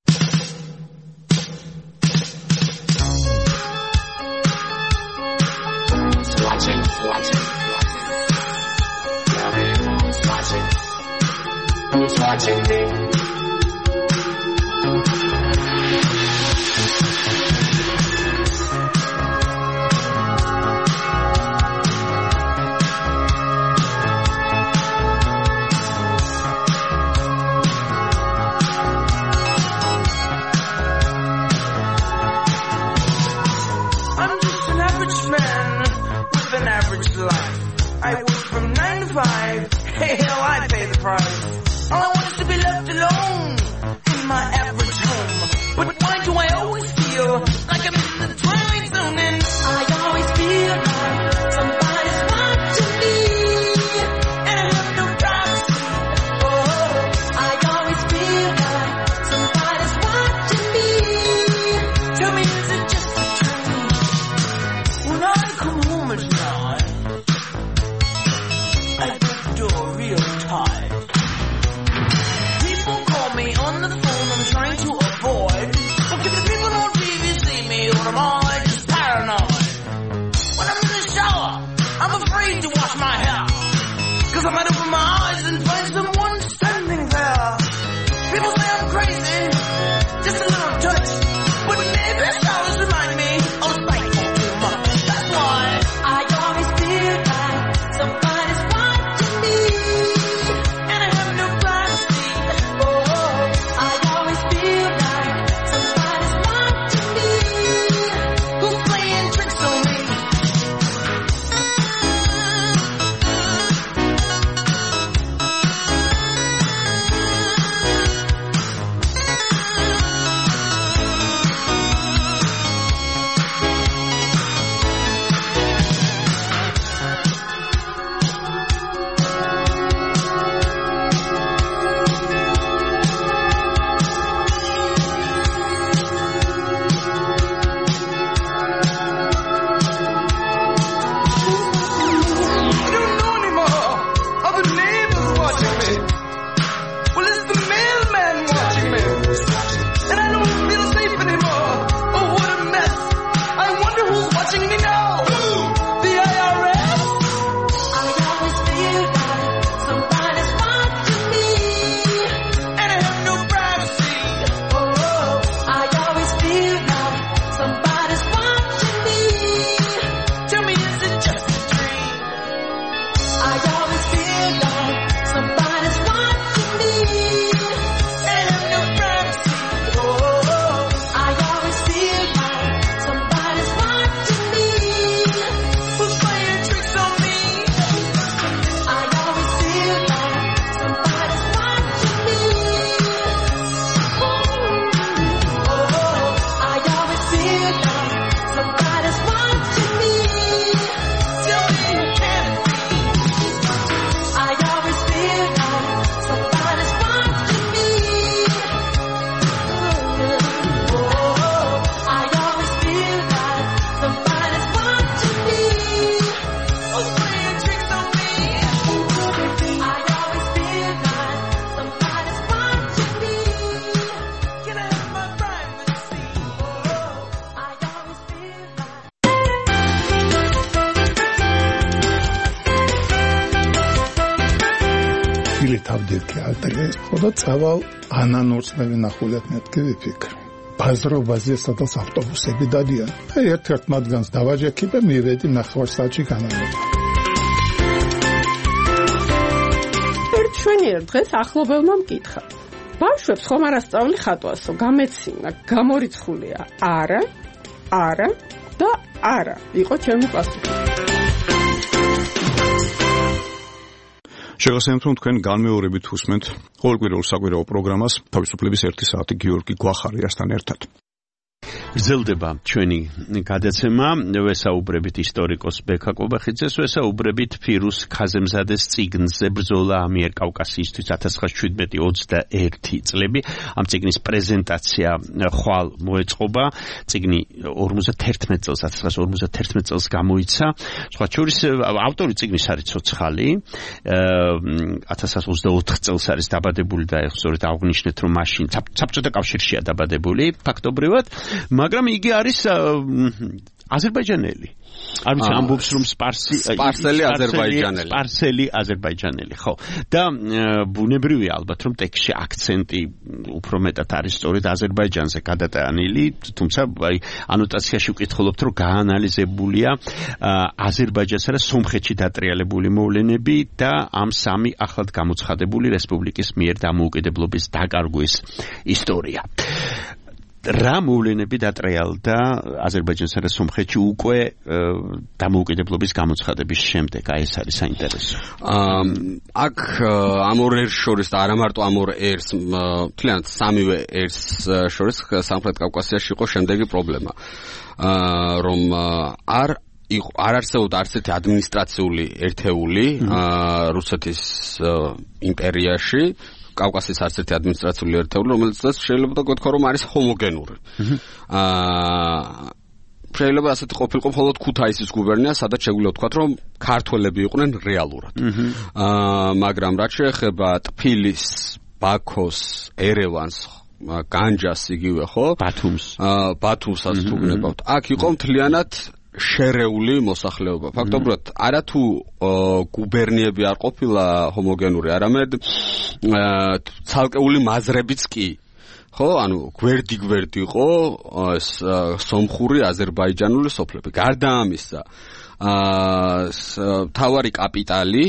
Who's watching me? I'm just an average man with an average life. I work from nine to five. Hey, hell, I pay the price. All I want is to be left alone. თავდირქი ადრეს ხოდა წავალ ანანურწმევი ნახულეთ მეთქი ვიფიქრე ბაზრობაზე სადაც ავტობუსები დადიან აი ერთ-ერთ მათგანს დავაჯექი და მივედი ნახევარსაათში განავრება ერთ შვენიერ დღეს ახლობელმა მკითხა ბავშვებს ხომ არ ასწავლი ხატვასო გამეცინა გამორიცხულია არა არა და არა იყო ჩემი პასუხი შეგახსენებთ რომ თქვენ განმეორებით უსმენთ ყოველკვირეულ საკვირაო პროგრამას თავისუფლების ერთი საათი გიორგი გვახარიასთან ერთად გრძელდება ჩვენი გადაცემა ვესაუბრებით ისტორიკოს ბექა კობახიძეს ვესაუბრებით ფირუს ხაზემზადეს წიგნზე ბრძოლა ამიერკავკასიისთვის ათას ცხრაასი შვიდმეტი ოცდაერთი წლები ამ წიგნის პრეზენტაცია ხვალ მოეწყობა წიგნი ორმოცდაერთმეტ წელს ათას ცხრაასი ორმოცდაერთმეტ წელს გამოიცა სხვა შორის ავტორი წიგნის არის ცოცხალი ათას ცხრაასი ოცდაოთხ წელს არის დაბადებული და სწორედ აღნიშნეთ რომ მაშინ საბჭოთა კავშირშია დაბადებული ფაქტობრივად მაგრამ იგი არის აზერბაიჯანელი. არ ვიცი ამბობს რომ სპარსი სპარსელი აზერბაიჯანელი. სპარსელი აზერბაიჯანელი, ხო. და ბუნებრივია ალბათ რომ ტექსტში აქცენტი უფრო მეტად არის სწორედ აზერბაიჯანზე გადატანილი, თუმცა აი ანოტაციაში ვკითხულობთ რომ გაანალიზებულია აზერბაიჯანსა და სომხეთში დატრიალებული მოვლენები და ამ სამი ახლად გამოცხადებული რესპუბლიკის მიერ დამოუკიდებლობის დაკარგვის ისტორია. რა მოვლენები დატრიალდა აზერბაიჯანსა და სომხეთში უკვე დამოუკიდებლობის გამოცხადების შემდეგ, აი ეს არის საინტერესო. აქ ამ ორ ერს შორის და არა მარტო ამ ორ ერს, მთლიანად სამივე ერს შორის სამხრეთ კავკასიაში იყო შემდეგი პრობლემა, რომ არ იყო არ არსებობდა არც ერთი ადმინისტრაციული ერთეული რუსეთის იმპერიაში კავკასიის არც ერთი ადმინისტრაციული ერთეული, რომელიც შეიძლება თქვა რომ არის ჰომოგენური. აა შეიძლება ასეთი ყოფილიყო მხოლოდ ქუთაისის გუბერნია, სადაც შეგვიძლია ვთქვათ, რომ ქართველები იყვნენ რეალურად. აა მაგრამ რაც შეეხება ტფილის, ბაქოს, ერევანს, განჯას იგივე ხო? ბათუმს. აა ბათუმსაც თუ გნებავთ. აქ იყო მთლიანად შერეული მოსახლეობა. ფაქტობრივად არა თუ გუბერნიები არ ყოფილა ჰომოგენური, არამედ ცალკეული მაზრებიც კი. ხო, ანუ გვერდი-გვერდი იყო ეს სომხური, აზერბაიჯანული სოფლები. გარდა ამისა, აა თავარი კაპიტალი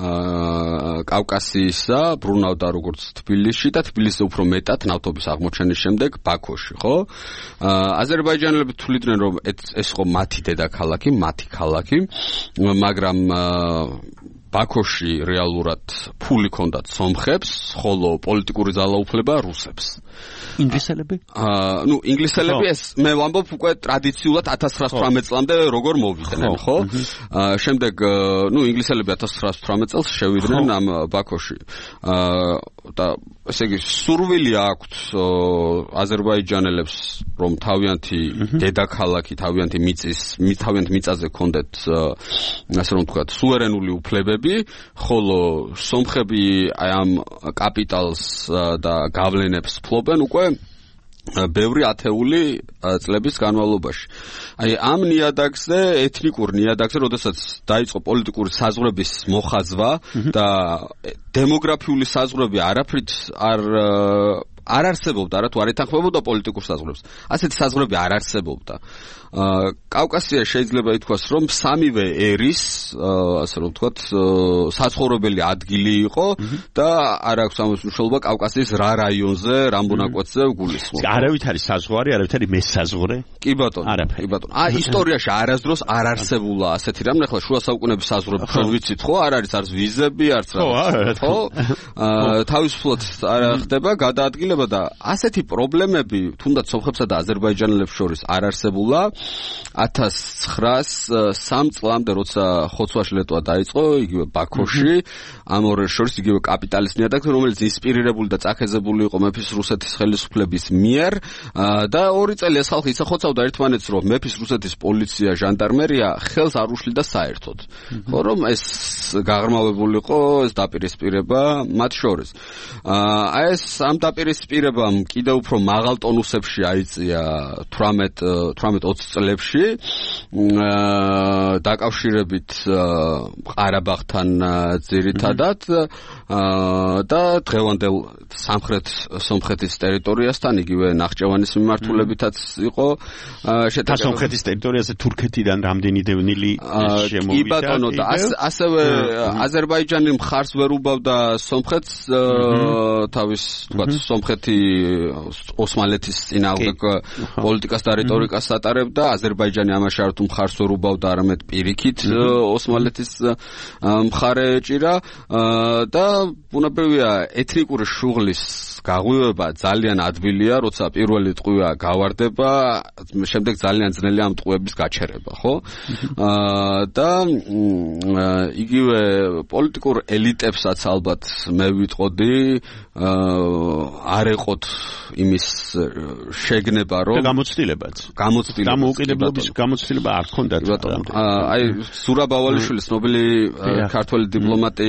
კავკასიისა ბრუნავდა როგორც თბილისში და თბილისზე უფრო მეტად ნავთობის აღმოჩენის შემდეგ ბაქოში, ხო? აზერბაიჯანელები თვლიდნენ რომ ეს იყო მათი დედაქალაქი, მათი ქალაქი, მაგრამ ბაქოში რეალურად ფული ჰქონდათ სომხებს, ხოლო პოლიტიკური ძალაუფლება რუსებს. ინგლისელები? აა, ნუ ინგლისელები ეს მე ვამბობ უკვე ტრადიციულად ათას ცხრაასი თვრამეტ წლამდე როგორ მოვიდნენ, ხო? აა, შემდეგ ნუ ინგლისელები ათას ცხრაასი თვრამეტ წელს შევიდნენ ამ ბაქოში. აა, და ესე იგი სურვილი აქვთ აზერბაიჯანელებს რომ თავიანთი დედაქალაქი, თავიანთი მიწის, თავიანთი მიწაზე ჰქონდეთ ასე რომ ვთქვათ, სუვერენული უფლებები, ხოლო სომხები აი ამ კაპიტალს და გავლენებს ფლობენ უკვე ბევრი ათეული წლების განმავლობაში. აი ამ ნიადაგზე, ეთნიკურ ნიადაგზე, როდესაც დაიწყო პოლიტიკური საზღვრების მოხაზვა და დემოგრაფიული საზღვრები არაფრით არ არ არსებობდა, რა თუ არ ეთანხმებოდა პოლიტიკურ საზღვრებს. ასეთი საზღვრები არ არსებობდა. კავკასია შეიძლება ითქვას, რომ სამივე ერის, ასე რომ ვთქვათ, საცხოვრებელი ადგილი იყო და არ აქვს ამის მნიშვნელობა კავკასიის რა რაიონზე, რა მონაკვეთზე გულისხმობს. არავით არის საზღვარი, არავით არის მესაზღვრე? კი ბატონო, კი ბატონო. აა ისტორიაში არასდროს არ არსებულა ასეთი რამე, ახლა შუა საუკუნეების საზღვრები ჩვენ ვიცით, ხო? არ არის არც ვიზები, არც რაღაც. ხო? აა თავისუფლად არ ხდება გადაადგილება და ასეთი პრობლემები თუნდაც სომხებსა და აზერბაიჯანელებს შორის არ არსებულა. ათას ცხრაასი სამი წლამდე როცა ხოცვაში ლეტვა დაიწყო იგივე ბაქოში ამ ორ ერს შორის იგივე კაპიტალის ნიადაგზე, რომელიც ინსპირირებული და წაქეზებული იყო მეფის რუსეთის ხელისუფლების მიერ და ორი წელი ეს ხალხი იცახოცავდა ერთმანეთს, რომ მეფის რუსეთის პოლიცია, ჟანდარმერია ხელს არ უშლიდა საერთოდ. ხო, რომ ეს გაღრმავებულიყო ეს დაპირისპირება მათ შორის. აი ეს ამ დაპირისპირებამ კიდევ უფრო მაღალ ტონუსებში აიწია თვრამეტ ოცი წლებში დაკავშირებით ყარაბაღთან ძირითადად ზოგადად და დღევანდელ სამხრეთ სომხეთის ტერიტორიასთან იგივე ნახჭევანის მიმართულებითაც იყო შეტაკება. სომხეთის ტერიტორიაზე თურქეთიდან რამდენი დევნილი შემოვიდა? კი ბატონო და ასევე აზერბაიჯანი მხარს ვერ უბავდა სომხეთს თავის თქვათ სომხეთი ოსმალეთის წინააღმდეგ პოლიტიკას და რიტორიკას ატარებდა, აზერბაიჯანი ამაში არ თუ მხარს ვერ უბავდა, არამედ პირიქით ოსმალეთის მხარე ეჭირა და ბუნებრივია ეთნიკური შუღლის გაღვივება ძალიან ადვილია, როცა პირველი ტყვია გავარდება, შემდეგ ძალიან ძნელია ამ ტყვეების გაჩერება, ხო? და იგივე პოლიტიკურ ელიტებსაც ალბათ მე ვიტყოდი, არ ეყოთ იმის შეგნება, რომ გამოცდილებაც. გამოცდილება. დამოუკიდებლობის გამოცდილება არ ჰქონდათ. აი ზურაბ ავალიშვილი, ცნობილი ქართველი დიპლომატი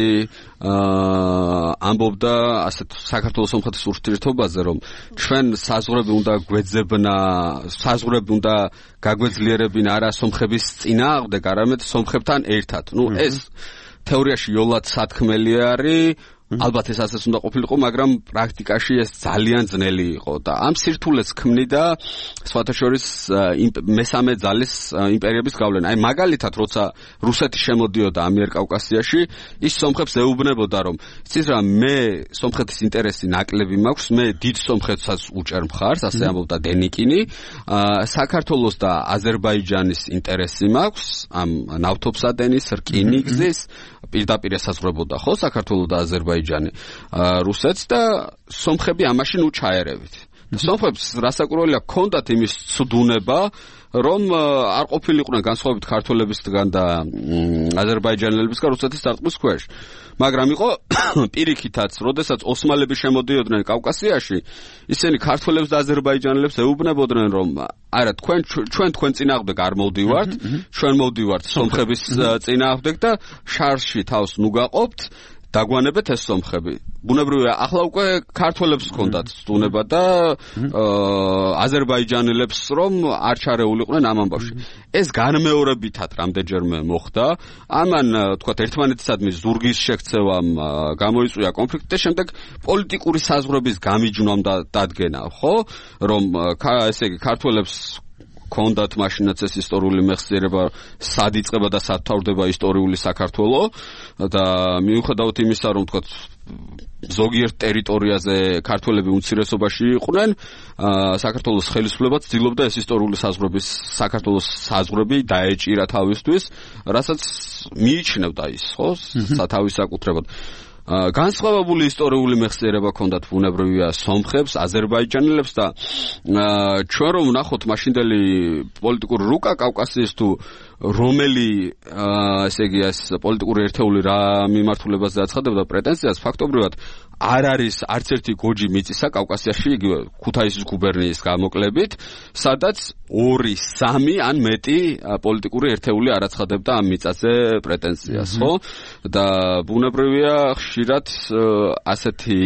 ამბობდა ასეთ საქართველოს სომხეთის ურთიერთობაზე, რომ ჩვენ საზღვრები უნდა გვეძებნა, საზღვრები უნდა გაგვეძლიერებინა არა სომხების წინააღმდეგ, არამედ სომხებთან ერთად. ნუ ეს თეორიაში იოლად სათქმელი არის, ალბათ ეს ასეც უნდა ყოფილიყო, მაგრამ პრაქტიკაში ეს ძალიან ძნელი იყო და ამ სირთულეს ქმნიდა სხვათა შორის მესამე ძალის იმპერიების გავლენა. აი მაგალითად, როცა რუსეთი შემოდიოდა ამიერკავკასიაში, ის სომხებს ეუბნებოდა, რომ იცით რა, მე სომხეთის ინტერესი ნაკლები მაქვს, მე დიდ სომხეთსაც უჭერ მხარს, ასე ამბობდა დენიკინი, საქართველოს და აზერბაიჯანის ინტერესი მაქვს, ამ ნავთობსადენის, რკინიგზის, პირდაპირ ესაზღვრებოდა ხო საქართველოს და აზერბაიჯანი რუსეთს და სომხები ამაში ნუ ჩაერევით. სომხებს რასაკვირველია ჰქონდათ იმის ცდუნება, რომ არ ყოფილიყვნენ განსხვავებით ქართველებისგან და აზერბაიჯანელებისგან რუსეთის დარტყმის ქვეშ. მაგრამ იყო პირიქითაც, როდესაც ოსმალები შემოდიოდნენ კავკასიაში, ისინი ქართველებს და აზერბაიჯანელებს ეუბნებოდნენ, რომ არა, თქვენ ჩვენ თქვენ წინააღმდეგ არ მოვდივართ, ჩვენ მოვდივართ სომხების წინააღმდეგ და შარში თავს ნუ გაყოფთ, დაგვანებეთ ეს სომხები. ბუნებრივია, ახლა უკვე ქართველებს ჰქონდათ ცდუნება და აზერბაიჯანელებს რომ არ ჩარეულიყვნენ ამ ამბავში. ეს განმეორებითად რამდენჯერმე მოხდა. ამან თქვათ ერთმანეთისადმი ზურგის შექცევამ გამოიწვია კონფლიქტი და შემდეგ პოლიტიკური საზღვრების გამიჯვნამ და დადგენა, ხო? რომ ესე იგი ქართველებს კონდათ მაშინაც ეს ისტორიული მეხსიერება, სად იწყება და სად თავდება ისტორიული საქართველო და მიუხედავად იმისა, რომ თქვათ ზოგიერთ ტერიტორიაზე ქართველები უმცირესობაში იყვნენ, საქართველოს ხელისუფლებაც ცდილობდა ეს ისტორიული საზღვრების საქართველოს საზღვრები დაეჭირა თავისთვის, რასაც მიიჩნევდა ის, ხო, სათავის საკუთრებად. განსხვავებული ისტორიული მეხსიერება ჰქონდათ ბუნებრივია სომხებს, აზერბაიჯანელებს და ჩვენ რომ ვნახოთ მაშინდელი პოლიტიკური რუკა კავკასიის თუ რომელი ესე იგი ეს პოლიტიკური ერთეული რა მიმართულებაზე აცხადებდა პრეტენზიას, ფაქტობრივად არ არის არც ერთი გოჯი მიწისა კავკასიაში, იგივე ქუთაისის გუბერნიის გამოკლებით, სადაც ორი, სამი ან მეტი პოლიტიკური ერთეული არ აცხადებდა ამ მიწაზე პრეტენზიას, ხო? და ბუნებრივია ხშირად ასეთი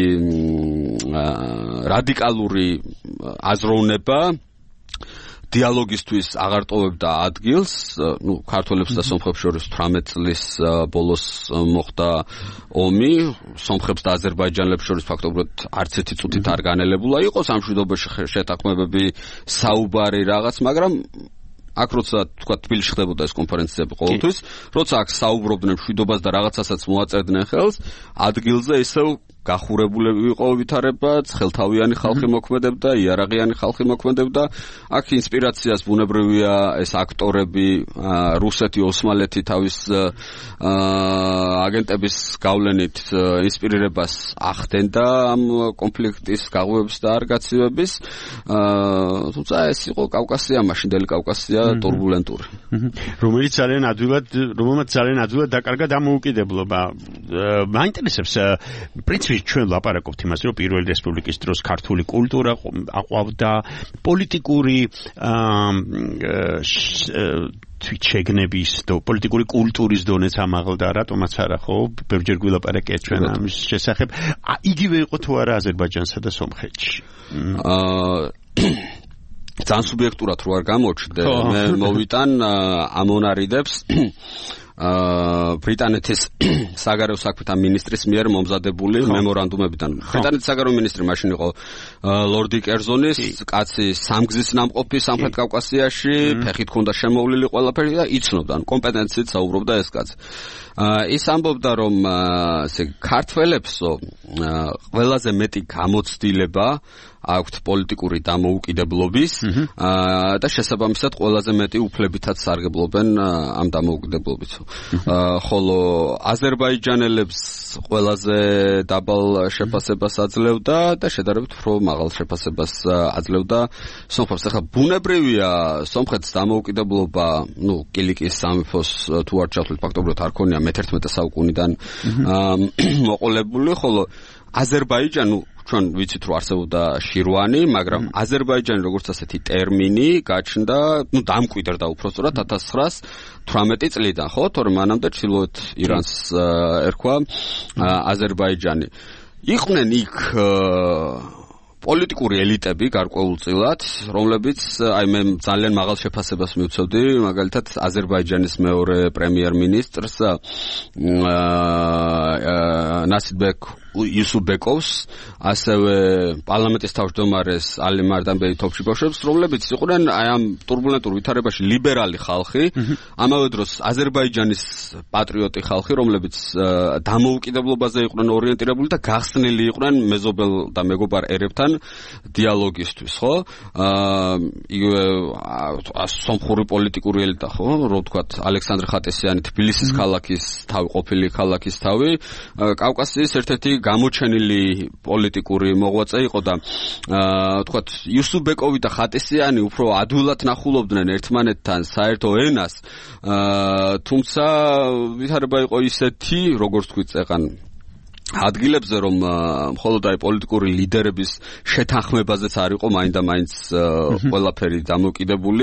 რადიკალური აზროვნება დიალოგისთვის აღარ ტოვებდა ადგილს, ნუ ქართველებს და სომხებს შორის თვრამეტ წლის ბოლოს მოხდა ომი, სომხებს და აზერბაიჯანელებს შორის ფაქტობრივად არც ერთი წუთით არ განელებულა იყო სამშვიდობოში შეთანხმებები, საუბარი რაღაც, მაგრამ აქ როცა თქვა თბილისში ხდებოდა ეს კონფერენციები ყოველთვის, როცა აქ საუბრობდნენ მშვიდობას და რაღაცასაც მოაწერდნენ ხელს, ადგილზე ისევ გახურებულები იყო ვითარებაც, ხელთავიანი ხალხი მოქმედებდა, იარაღიანი ხალხი მოქმედებდა. აქ ინსპირაციას ბუნებრივია ეს აქტორები, რუსეთი, ოსმალეთი თავის აგენტების გავლენით ინსპირირებას ახდენდა ამ კონფლიქტის გაღვივების და არ გაცივების. თუმცა ეს იყო კავკასია, მაშინდელი კავკასია турბულენტური. რომელიც ძალიან ადვილად, რომელმაც ძალიან ადვილად დაკარგა დამოუკიდებლობა. მაინტერესებს პრინციპი ჩვენ ლაპარაკობთ იმაზე, რომ პირველი რესპუბლიკის დროს ქართული კულტურა აყვავდა, პოლიტიკური შეგნების და პოლიტიკური კულტურის დონეც ამაღლდა, რატომაც არა, ხო? ბევრჯერ გვილაპარაკეთ ჩვენ ამის შესახებ. იგივე იყო თუ არა აზერბაიჯანსა და სომხეთში? ძალიან სუბიექტურად რო არ გამოჩნდე, მე მოვიტან ამონარიდებს ბრიტანეთის საგარეო საქმეთა მინისტრის მიერ მომზადებული მემორანდუმებიდან. ბრიტანეთის საგარეო მინისტრი მაშინ იყო ლორდი კერზონის, კაცი სამგზის ნამყოფი სამხრეთ კავკასიაში, ფეხით ქონდა შემოვლილი ყველაფერი და იცნობდა, ან კომპეტენციით საუბრობდა ეს კაცი. ის ამბობდა, რომ ესე ქართველებსო ყველაზე მეტი გამოცდილება აქვთ პოლიტიკური დამოუკიდებლობის და შესაბამისად ყველაზე მეტი უფლებითაც სარგებლობენ ამ დამოუკიდებლობით. ხოლო აზერბაიჯანელებს ყველაზე დაბალ შეფასებას აძლევდა და შედარებით უფრო მაღალ შეფასებას აძლევდა სომხებს. ახლა ბუნებრივია სომხეთის დამოუკიდებლობა, ნუ კილიკიის სამეფოს თუ არ ჩავთვლით, ფაქტობრივად არ ქონია მეთერთმეტე საუკუნიდან მოყოლებული, ხოლო აზერბაიჯანი, ჩვენ ვიცით რომ არსებობდა შირვანი, მაგრამ აზერბაიჯანი როგორც ასეთი ტერმინი გაჩნდა, ნუ დამკვიდრდა უბრალოდ ათას ცხრაას თვრამეტი წლიდან, ხო? თორემ მანამდე ჩრდილოეთ ირანს ერქვა აზერბაიჯანი. იყვნენ იქ პოლიტიკური ელიტები გარკვეულწილად, რომლებიც აი მე ძალიან მაღალ შეფასებას მივცევდი, მაგალითად აზერბაიჯანის მეორე პრემიერ-მინისტრს ნასიდბეკ იუსუფბეკოვს, ასევე პარლამენტის თავმჯდომარეს ალი მარდანბეი თოფჩიბაშებს, რომლებიც იყვნენ აი ამ турბულენტურ ვითარებაში ლიბერალი ხალხი, ამავე დროს აზერბაიჯანის პატრიოტი ხალხი, რომლებიც დამოუკიდებლობაზე იყვნენ ორიენტირებული და გახსნილი იყვნენ მეზობელ და მეგობარ ერებთან დიალოგისთვის, ხო? აა იგივე სომხური პოლიტიკური ელიტა, ხო? რო ვთქვათ, ალექსანდრე ხატესიანი თბილისის ქალაქის თავი, ყოფილი ქალაქის თავი, კავკასიის ერთ-ერთი გამოჩენილი პოლიტიკური მოღვაწე იყო და აა ვთქვათ, იუსუფბეკოვი და ხატესიანი უფრო ადვილად ნახულობდნენ ერთმანეთთან საერთო ენას, აა თუმცა ვითარება იყო ისეთი, როგორც თქვით, წეღან ადგილებზე, რომ მხოლოდ აი პოლიტიკური ლიდერების შეთანხმებაზეც არ იყო მაინდა-მაინც ყველაფერი დამოკიდებული.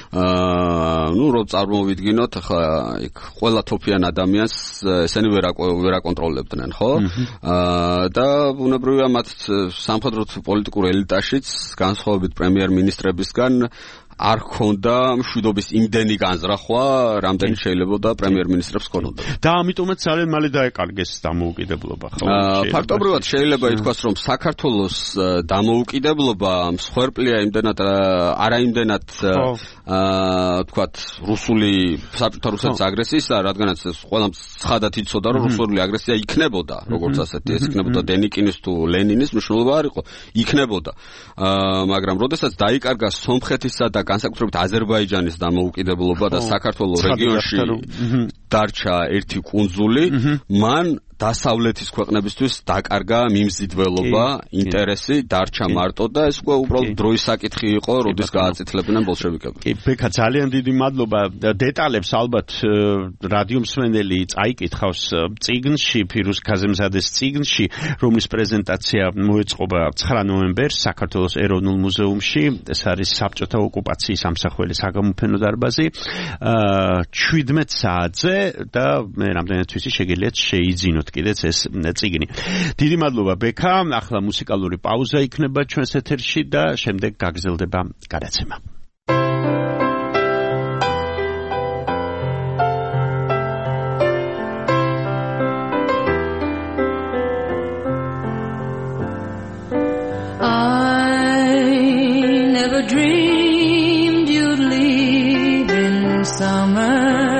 აა ნუ რო წარმოვიდგინოთ, ახლა იქ ყველა თოფიან ადამიანს ესენი ვერ ვერ აკონტროლებდნენ, ხო? აა და ბუნებრივია მათ სამხედრო პოლიტიკურ ელიტაშიც განსხვავებით პრემიერ-მინისტრებისგან არ ქონდა მშვიდობის იმდენი განზრახვა, რამდენი შეიძლებოდა პრემიერ-მინისტრებს ქონოდა. და ამიტომაც ძალიან მალე დაეკარგეს დამოუკიდებლობა, ხო? ფაქტობრივად შეიძლება ითქვას, რომ საქართველოს დამოუკიდებლობა მსხვერპლია იმდენად არა იმდენად აა ვთქვათ, რუსული საბჭოთა რუსეთის აგრესიისა, რადგანაც ეს ყველამ ცხადად იცოდა, რომ რუსული აგრესია იქნებოდა, როგორც ასეთი, ეს იქნებოდა დენიკინის თუ ლენინის მნიშვნელობა არ იყო, იქნებოდა. აა მაგრამ როდესაც დაიკარგა სომხეთისა და განსაკუთრებით აზერბაიჯანის დამოუკიდებლობა და საქართველოს რეგიონში დარჩა ერთი კუნძული, მან დასავლეთის ქვეყნებისთვის დაკარგა მიმზიდველობა, ინტერესი, დარჩა მარტო და ეს უკვე უბრალოდ დროის საკითხი იყო, როდის გააწითლებდნენ ბოლშევიკები. კი, ბექა, ძალიან დიდი მადლობა. დეტალებს ალბათ რადიო მსმენელი წაიკითხავს წიგნში, ფირუზ ქაზემზადეს წიგნში, რომლის პრეზენტაცია მოეწყობა ცხრა ნოემბერს საქართველოს ეროვნულ მუზეუმში. ეს არის საბჭოთა ოკუპაციის ამსახველი საგამოფენო დარბაზი. შვიდმეტ საათზე და მე რამდენად ვიცი, შეგიძლიათ შეიძინოთ კიდეც ეს წიგნი. დიდი მადლობა ბექა. ახლა მუსიკალური პაუზა იქნება ჩვენს ეთერში და შემდეგ გაგრძელდება გადაცემა. I never dreamed you'd leave in summer.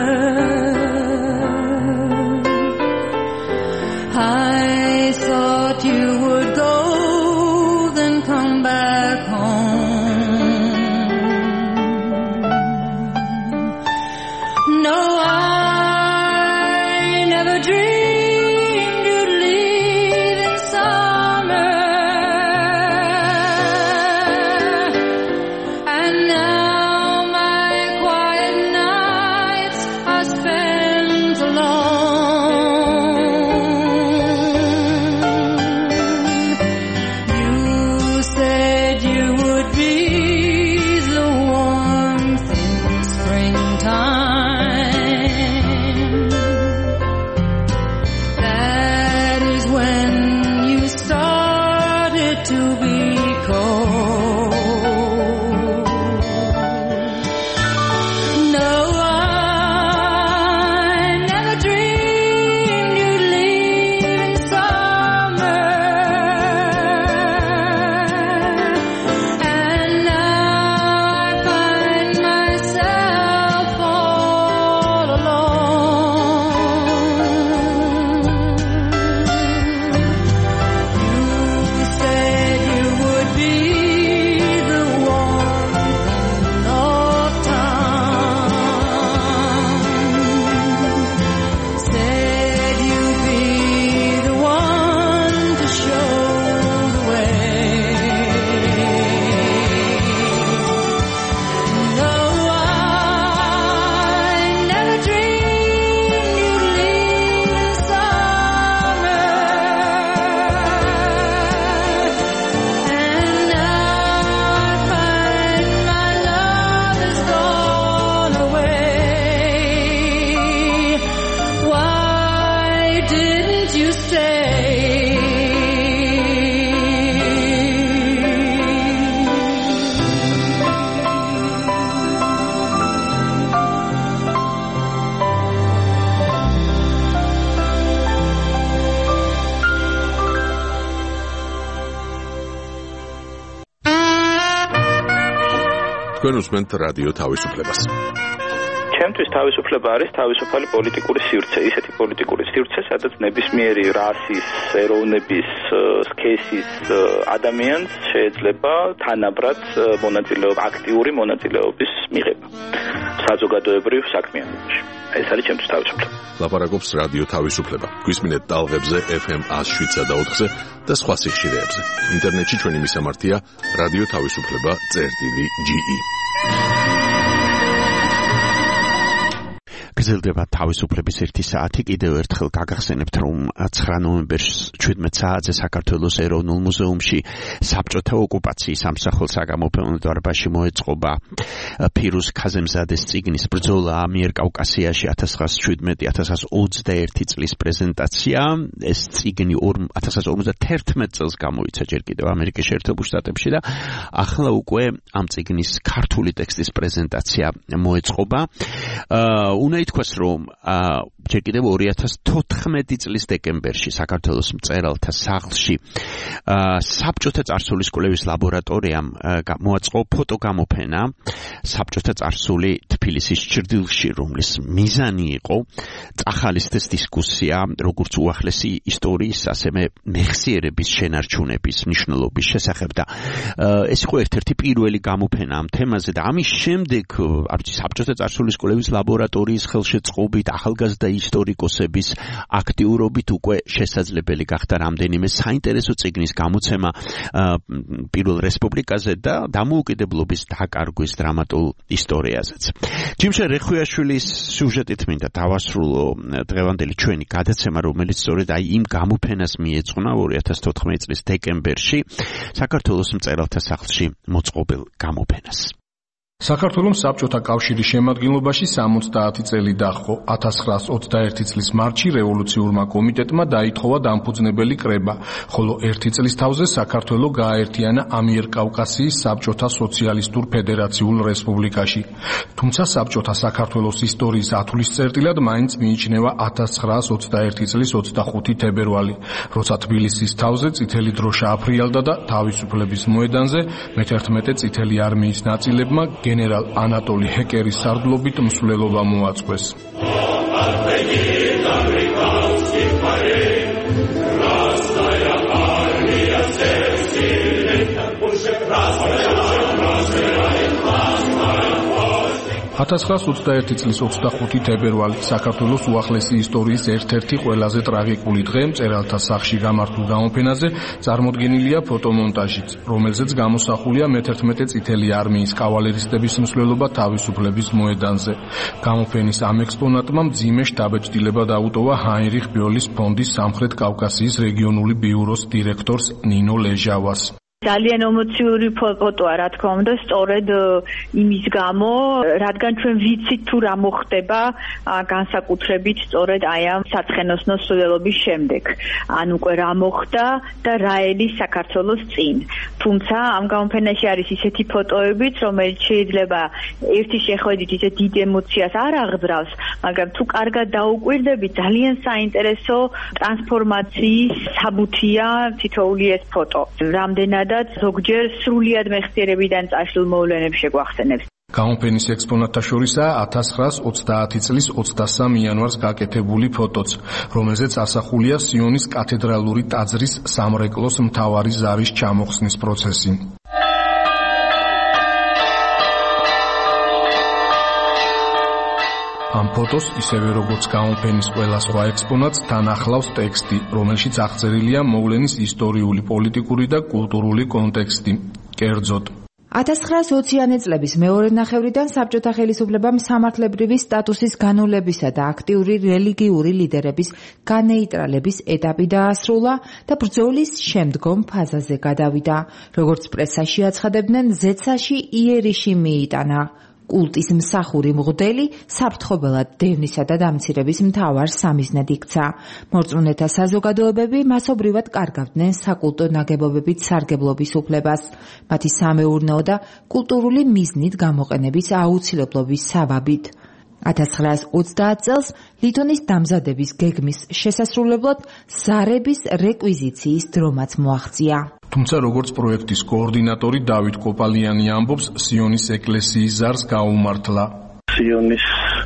I thought you would go, then come back home. No, I never dreamed you'd leave in summer. And now my quiet nights are spent alone. You would be the warmth in springtime. That is when you started to be cold. თქვენ უსმენთ რადიო თავისუფლებას. ჩემთვის თავისუფლება არის თავისუფალი პოლიტიკური სივრცე, ისეთი პოლიტიკური სივრცე, სადაც ნებისმიერი რასის, ეროვნების, სქესის ადამიანს შეიძლება თანაბრად მონაწილეობა, აქტიური მონაწილეობის მიღება საზოგადოებრივ საქმიანობაში. ეს არის ჩემთვის თავისუფლება. ლაპარაკობს რადიო თავისუფლება. გვისმინეთ ტალღებზე ეფ ემ one oh seven point four და სხვა სიხშირეებზე. ინტერნეტში ჩვენი მისამართია რადიო თავისუფლება წერტილი ჯი ი. გრძელდება თავისუფლების ერთი საათი. კიდევ ერთხელ გაგახსენებთ, რომ ცხრა ნოემბერს შვიდმეტ საათზე საქართველოს ეროვნულ მუზეუმში საბჭოთა ოკუპაციის ამსახველ საგამოფენო დარბაზში მოეწყობა ფირუზ ქაზემზადეს წიგნის ბრძოლა ამიერკავკასიაში ათას ცხრაას შვიდმეტი ათას ცხრაას ოცდაერთი წლის პრეზენტაცია. ეს წიგნი ათას ცხრაას ორმოცდაათერთმეტ წელს გამოიცა ჯერ კიდევ ამერიკის შეერთებულ შტატებში და ახლა უკვე ამ წიგნის ქართული ტექსტის პრეზენტაცია მოეწყობა. უნდა ითქვას, რომ ჯერ კიდევ ორი ათას თოთხმეტი წლის დეკემბერში საქართველოს მწერალთა სახლში საბჭოთა წარსულის კვლევის ლაბორატორიამ მოაწყო ფოტოგამოფენა საბჭოთა წარსული თბილისის ჭრდილში, რომლის მიზანი იყო წახალისდეს დისკუსია როგორც უახლესი ისტორიის, ასევე მეხსიერების შენარჩუნების მნიშვნელობის შესახებ და ეს იყო ერთ-ერთი პირველი გამოფენა ამ თემაზე და ამის შემდეგ საბჭოთა წარსულის კვლევის ლაბორატორიის ხელშეწყობით ახალგაზრდა ისტორიკოსების აქტიურობით უკვე შესაძლებელი გახდა რამდენიმე საინტერესო წიგნის გამოცემა პირველ რესპუბლიკაზე და დამოუკიდებლობის დაკარგვის დრამატულ ისტორიაზეც. ჯიმშე რეხვიაშვილის სიუჟეტით მინდა დავასრულო დღევანდელი ჩვენი გადაცემა, რომელიც სწორედ აი იმ გამოფენას მიეძღვნა ორი ათას თოთხმეტი წლის დეკემბერში საქართველოს მწერალთა სახლში მოწყობილ გამოფენას. საქართველოს საბჭოთა კავშირის შემადგენლობაში სამოცდაათი წელი დაჰყო. ათას ცხრაას ოცდაერთი წლის მარტში რევოლუციურმა კომიტეტმა დაითხოვა დამფუძნებელი კრება, ხოლო ერთი წლის თავზე საქართველო გააერთიანა ამიერკავკასიის საბჭოთა სოციალისტურ ფედერაციულ რესპუბლიკაში. თუმცა საბჭოთა საქართველოს ისტორიის ათვლის-წერტილად მაინც მიიჩნევა ათას ცხრაას ოცდაერთი წლის ოცდახუთი თებერვალი, როცა თბილისის თავზე წითელი დროშა აფრიალდა და თავისუფლების მოედანზე მეთერთმეტე წითელი არმიის ნაწილებმა გენერალ ანატოლი ჰეკერის სარდლობით მსვლელობა მოაწყვეს. ათას ცხრაას ოცდაერთი წლის ოცდახუთი თებერვალი საქართველოს უახლესი ისტორიის ერთ-ერთი ყველაზე ტრაგიკული დღე. მწერალთა სახლში გამართულ გამოფენაზე წარმოდგენილია ფოტომონტაჟიც, რომელზეც გამოსახულია მეთერთმეტე წითელი არმიის კავალერისტების მსვლელობა თავისუფლების მოედანზე. გამოფენის ამ ექსპონატმა მძიმე შთაბეჭდილება დაუტოვა ჰაინრიხ ბიოლის ფონდის სამხრეთ კავკასიის რეგიონული ბიუროს დირექტორს ნინო ლეჟავას. ძალიან ემოციური ფოტოა, რა თქმა უნდა, სწორედ იმის გამო, რადგან ჩვენ ვიცით თუ რა მოხდება განსაკუთრებით სწორედ აი ამ საცხენოსნო სულელობის შემდეგ. ან უკვე რა მოხდა და რა ელის საქართველოს წინ. თუმცა ამ გამოფენაში არის ისეთი ფოტოებიც, რომელიც შეიძლება ერთი შეხვედრით ისეთ დიდ ემოციას არ აღძრავს, მაგრამ თუ კარგად დაუკვირდებით, ძალიან საინტერესო ტრანსფორმაციის საბუთია თითოეული ეს ფოტო. რამდენად ზოგჯერ სრულიად მეხსიერებიდან წაშლილ მოვლენებს შეგვახსენებს. გამოფენის ექსპონატთა შორისაა ათას ცხრაას ოცდაათი წლის ოცდასამი იანვარს გაკეთებული ფოტოც, რომელზეც ასახულია სიონის კათედრალური ტაძრის სამრეკლოს მთავარი ზარის ჩამოხსნის პროცესი. ამ ფოტოს, ისევე როგორც გამოფენის ყველა სხვა ექსპონატს, თან ახლავს ტექსტი, რომელშიც აღწერილია მოვლენის ისტორიული, პოლიტიკური და კულტურული კონტექსტი. კერძოდ, ათას ცხრაას ოციანი წლების მეორე ნახევრიდან საბჭოთა ხელისუფლებამ სამართლებრივი სტატუსის განულებისა და აქტიური რელიგიური ლიდერების განეიტრალების ეტაპი დაასრულა და ბრძოლის შემდგომ ფაზაზე გადავიდა. როგორც პრესაში აცხადებდნენ, ზეცაში იერიში მიიტანა. კულტის მსახური მღვდელი საფრთხობელად დევნისა და დამცირების მთავარ სამიზნედ იქცა. მორწმუნეთა საზოგადოებები მასობრივად კარგავდნენ საკულტო ნაგებობებით სარგებლობის უფლებას, მათი სამეურნეო და კულტურული მიზნით გამოყენების აუცილებლობის საბაბით. ათას ცხრაას ოცდაათ წელს ლითონის დამზადების გეგმის შესასრულებლად ზარების რეკვიზიციის დრომაც მოაღწია. თუმცა როგორც პროექტის კოორდინატორი დავით კოპალიანი ამბობს, სიონის ეკლესიის ზარს გაუმართლა. სიონის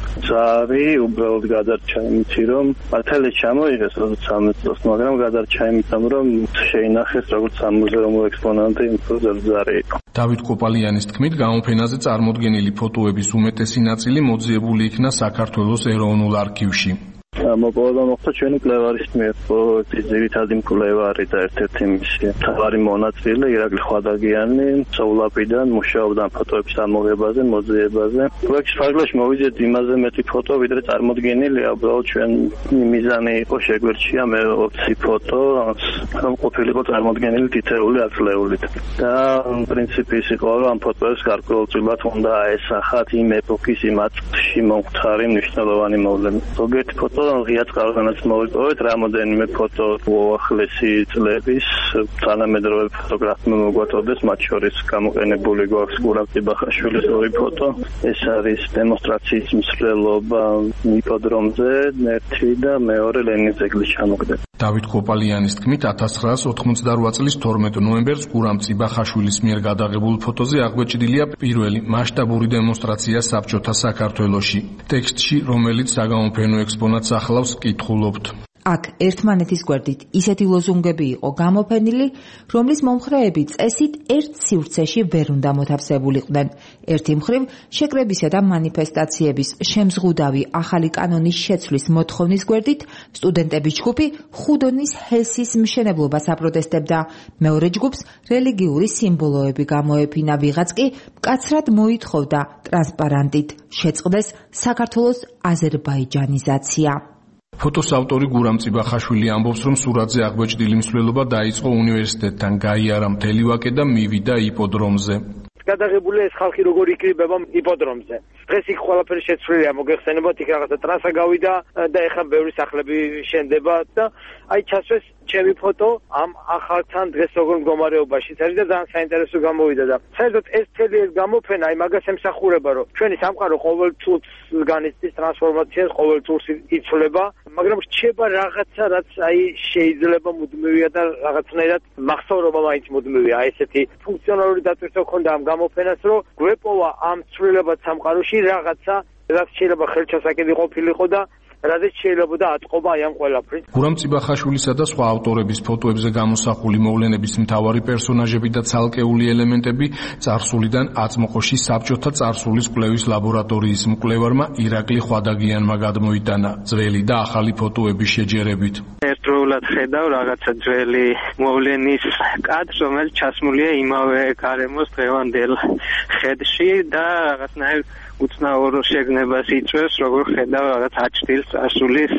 ზარი უბრალოდ გადარჩა იმითი, რომ ათელი ჩამოიღეს როგორც სამეცნიერო წელს, მაგრამ გადარჩა იმითამ, რომ შეინახეს როგორც სამუზეუმო ექსპონატი იმ ზარი იყო. დავით კოპალიანის თქმით, გამოფენაზე წარმოდგენილი ფოტოების უმეტესი ნაწილი მოძიებული იქნა საქართველოს ეროვნულ არქივში. მოპოვება მოხდა ჩვენი მკვლევარის მიერ, პროექტის ძირითადი მკვლევარი და ერთ-ერთი მისი მთავარი მონაწილე ირაკლი ხვადაგიანი სოულაპიდან მუშაობდა ფოტოების ამოღებაზე, მოძიებაზე. პროექტის ფარგლებში მოვიდეთ იმაზე მეტი ფოტო, ვიდრე წარმოდგენილია, უბრალოდ ჩვენ მიზანი იყო შეგვერჩია მე ოცი ფოტო, რომ ყოფილიყო წარმოდგენილი თითეული ათლეულით. და პრინციპი ის იყო, რომ ამ ფოტოებს გარკვეულწილად უნდა აესახათ იმ ეპოქის იმ აწმში მომხდარი მნიშვნელოვანი მოვლენა. ზოგიერთი ფოტო ღია წყაროთანაც მოვიპოვეთ რამოდენიმე ფოტო უახლესი წლების თანამედროვე ფოტოგრაფმა მოგვაწოდეს, მათ შორის გამოყენებული გვაქვს გურამ წიბახაშვილის ორი ფოტო. ეს არის დემონსტრაციის მსვლელობა იპოდრომზე, ერთი და მეორე ლენინის ძეგლის ჩამოგდება. დავით კოპალიანის თქმით, ათას ცხრაას ოთხმოცდარვა წლის თორმეტ ნოემბერს გურამ წიბახაშვილის მიერ გადაღებულ ფოტოზე აღბეჭდილია პირველი მასშტაბური დემონსტრაცია საბჭოთა საქართველოში. ტექსტში, რომელიც საგამოფენო ექსპონატს ახლავს, კითხულობთ. აქ ერთმანეთის გვერდით ისეთი ლოზუნგები იყო გამოფენილი, რომლის მომხრეები წესით ერთ სივრცეში ვერ უნდა მოთავსებულიყვნენ. ერთი მხრივ შეკრებისა და მანიფესტაციების შემზღუდავი ახალი კანონის შეცვლის მოთხოვნის გვერდით სტუდენტების ჯგუფი ხუდონის ჰესის მშენებლობას აპროტესტებდა. მეორე ჯგუფს რელიგიური სიმბოლოები გამოეფინა, ვიღაც კი მკაცრად მოითხოვდა ტრანსპარანტით შეწყდეს საქართველოს აზერბაიჯანიზაცია. ფოტოს ავტორი გურამ წიბახაშვილი ამბობს, რომ სურათზე აღბეჭდილი მსვლელობა დაიწყო უნივერსიტეტთან, გაიარა მთელი ვაკე და მივიდა იპოდრომზე. გადაღებული ეს ხალხი როგორ იკრიბება იპოდრომზე. დღეს იქ ყველაფერი შეცვლილია, მოგეხსენებათ, იქ რაღაცა ტრასა გავიდა და ეხლა ბევრი სახლები შენდება და აი ჩასვეს ჩემი ფოტო ამ ახალთან დღეს როგორ მდგომარეობაში არის და ძალიან საინტერესო გამოვიდა და საერთოდ ეს მთელი ეს გამოფენა აი მაგას ემსახურება, რომ ჩვენი სამყარო ყოველ წუთს განიცდის ტრანსფორმაციას, ყოველ წუთს იცვლება, მაგრამ რჩება რაღაცა, რაც აი შეიძლება მუდმივია და რაღაცნაირად მახსოვრობა მაინც მუდმივია. აი ესეთი ფუნქციონალური დატვირთვა ქონდა ამ გამოფენას, რომ გვეპოვა ამ ცვლილებად სამყაროში რაღაცა, რაც შეიძლება ხელჩასაკიდი ყოფილიყო და რადგან შეიძლება და ატყობა აი ამ ყველაფრის. გურამ წიბახაშვილისა და სხვა ავტორების ფოტოებზე გამოსახული მოვლენების მთავარი პერსონაჟები და ცალკეული ელემენტები წარსულიდან აწმყოში საბჭოთა წარსულის კვლევის ლაბორატორიის მკვლევარმა ირაკლი ხვადაგიანმა გადმოიტანა ძველი და ახალი ფოტოების შეჯერებით. ერთდროულად ხედავ რაღაცა ძველი მოვლენის კადრს, რომელიც ჩასმულია იმავე გარემოს დღევანდელ ხედში და რაღაცნაირ უცნაურ შეგნებას იწვევს, როგორ ხედავ რაღაც აჩდილს წარსულის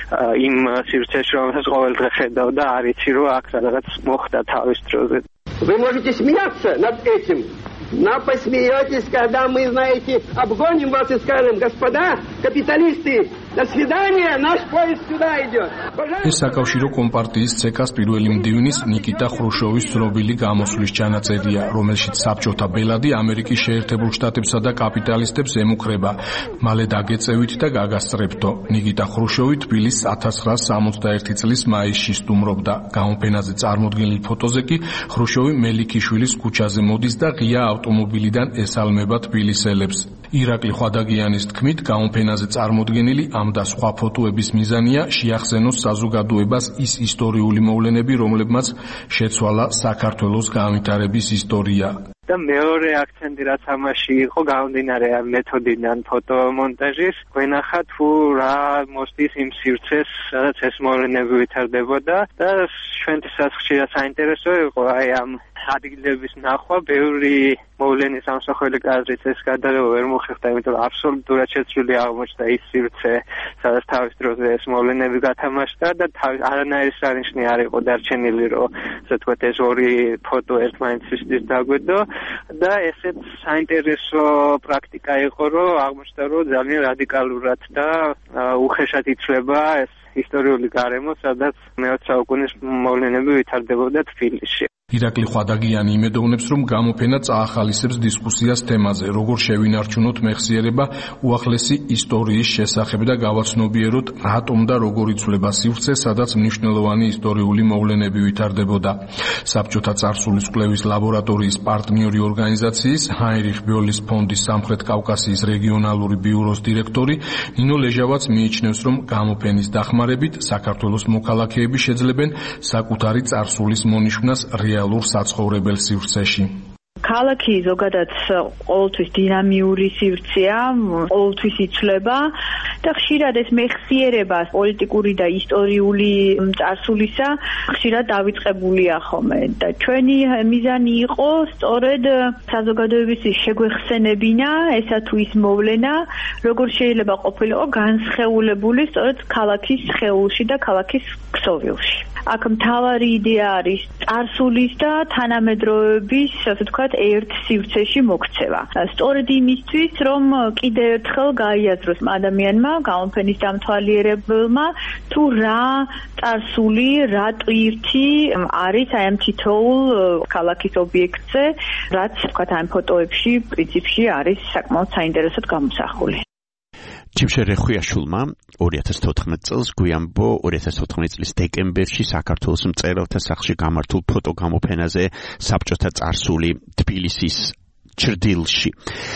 იმ სივრცეში, რომელსაც ყოველდღე ხედავ და არ იცი, რომ აქ რაღაც მოხდა თავის დროზე. Вы можете смеяться над этим, но посмеетесь, когда мы, знаете, обгоним вас и скажем: господа капиталисты, до свидания, наш поезд сюда идет. ეს საკავშირო კომპარტიის ცეკას პირველი მდივნის ნიკიტა ხრუშოვის ცნობილი გამოსვლის ჩანაწერია, რომელშიც საბჭოთა ბელადი ამერიკის შეერთებულ შტატებსა და კაპიტალისტებს ემუქრება. მალე დაგეწევით და გაგასწრებთო. ნიკიტა ხრუშოვი თბილისს ათას ცხრაას სამოცდაერთი წლის მაისში სტუმრობდა. გამოფენაზე წარმოდგენილ ფოტოზე კი ხრუშოვი მელიქიშვილის ქუჩაზე მოდის და ღია ავტომობილიდან ესალმება თბილისელებს. ირაკლი ხვადაგიანის თქმით, გამოფენაზე წარმოდგენილი ამ და სხვა ფოტოების მიზანია შეახსენოს საზოგადოებას ის ისტორიული მოვლენები, რომლებმაც შეცვალა საქართველოს განვითარების ისტორია. და მეორე აქცენტი რაც ამაში იყო, გამომდინარე ამ მეთოდიდან ფოტომონტაჟის, გვენახა თუ რა მოსდის იმ სივრცეს, სადაც ეს მოვლენები ვითარდებოდა და ჩვენთვისაც ხშირად საინტერესო იყო აი ამ ადგილების ნახვა, ბევრი მოვლენის ამსახველი კადრით ეს გადაღება ვერ მოხერხდა, იმიტომ რომ აბსოლუტურად შეცვლილი აღმოჩნდა ის სივრცე, სადაც თავის დროზე ეს მოვლენები გათამაშდა და არანაირი სარნიშნი არ იყო დარჩენილი, რომ ასე ვთქვათ ეს ორი ფოტო ერთმანეთისთვის დაგვედო და ესეც საინტერესო პრაქტიკა იყო, რომ აღმოჩნდა, რომ ძალიან რადიკალურად და უხეშად იცვლება ეს ისტორიული გარემო, სადაც მეოცე საუკუნის მოვლენები ვითარდებოდა თბილისში. ირაკლი ხვადაგიანი იმედოვნებს, რომ გამოფენა წაახალისებს დისკუსიას თემაზე, როგორ შევინარჩუნოთ მეხსიერება უახლესი ისტორიის შესახებ და გავაცნობიეროთ, რატომ და როგორ იცვლება სივრცე, სადაც მნიშვნელოვანი ისტორიული მოვლენები ვითარდებოდა. საბჭოთა წარსულის კვლევის ლაბორატორიის პარტნიორი ორგანიზაციის ჰაინრიხ ბიოლის ფონდის სამხრეთ კავკასიის რეგიონალური ბიუროს დირექტორი ნინო ლეჟავაც მიიჩნევს, რომ გამოფენის დახმარებით საქართველოს მოქალაქეები შეძლებენ საკუთარი წარსულის მონიშვნას რეალურ საცხოვრებელ სივრცეში. ქალაქი ზოგადად ყოველთვის დინამიური სივრცეა, ყოველთვის იცვლება და ხშირად ეს მეხსიერება პოლიტიკური და ისტორიული წარსულისა ხშირად დავიწყებულია ხოლმე და ჩვენი მიზანი იყო სწორედ საზოგადოების შეგვეხსენებინა ესა თუ ის მოვლენა, როგორ შეიძლება ყოფილიყო განსხეულებული სწორედ ქალაქის სხეულში და ქალაქის ქსოვილში. აქ მთავარი იდეა არის წარსულის და თანამედროვეობის, ასე ვთქვათ, ერთ სივრცეში მოქცევა. სწორედ იმისთვის, რომ კიდევ ერთხელ გაიაზროს ადამიანმა, გამოფენის დამთვალიერებელმა, თუ რა წარსული, რა ტვირთი არის აი ამ თითოეულ ქალაქის ობიექტზე, რაც, ვთქვათ, ამ ფოტოებში პრინციპში არის საკმაოდ საინტერესოდ გამოსახული. ჯიმშე რეხვიაშვილმა ორი ათას თოთხმეტ წელს გვიანბო ორი ათას თოთხმეტ წლის დეკემბერში საქართველოს მწერალთა სახლში გამართულ ფოტოგამოფენაზე საბჭოთა წარსული თბილისის ჭრდილში,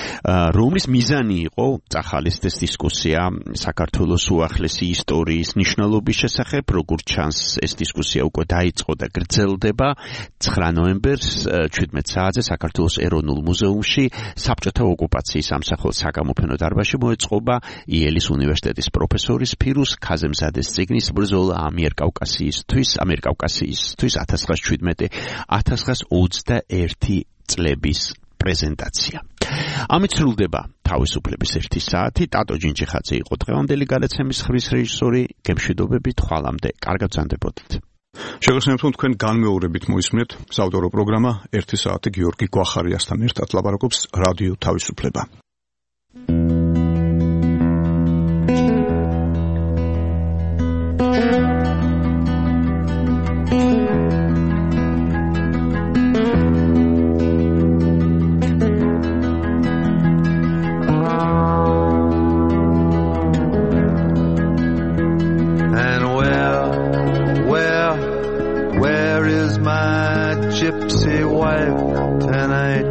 რომლის მიზანი იყო წახალისდეს დისკუსია საქართველოს უახლესი ისტორიის მნიშვნელობის შესახებ. როგორც ჩანს, ეს დისკუსია უკვე დაიწყო და გრძელდება. ცხრა ნოემბერს შვიდმეტ საათზე საქართველოს ეროვნულ მუზეუმში საბჭოთა ოკუპაციის ამსახველ საგამოფენო დარბაზში მოეწყობა იელის უნივერსიტეტის პროფესორის ფირუზ ქაზემზადეს წიგნის ბრძოლა ამიერკავკასიისთვის, ამიერკავკასიისთვის ათას ცხრაას შვიდმეტი ათას ცხრაას ოცდაერთი წლების პრეზენტაცია. ამით სრულდება თავისუფლების ერთი საათი. ტატო ჯინჯიხაძე იყო დღევანდელი გადაცემის ხმის რეჟისორი. გემშვიდობებით, ხვალამდე. კარგად ბრძანდებოდეთ. შეგახსენებთ, რომ თქვენ განმეორებით მოისმენთ საავტორო პროგრამა ერთი საათი გიორგი გვახარიასთან ერთად ლაპარაკობს რადიო თავისუფლება. Gypsy wife tonight.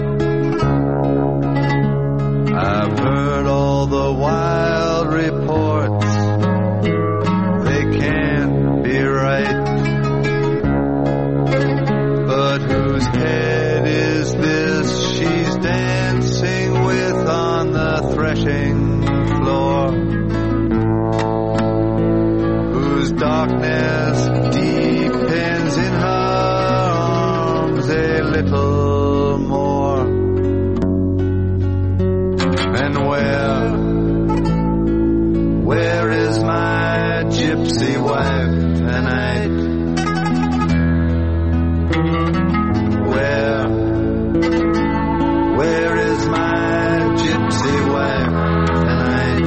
I've heard all the wild reports. They can't be right. But whose head is this she's dancing with on the threshing floor? Whose darkness deepens in her a little more. And where, where is my gypsy wife tonight? Where, where is my gypsy wife tonight?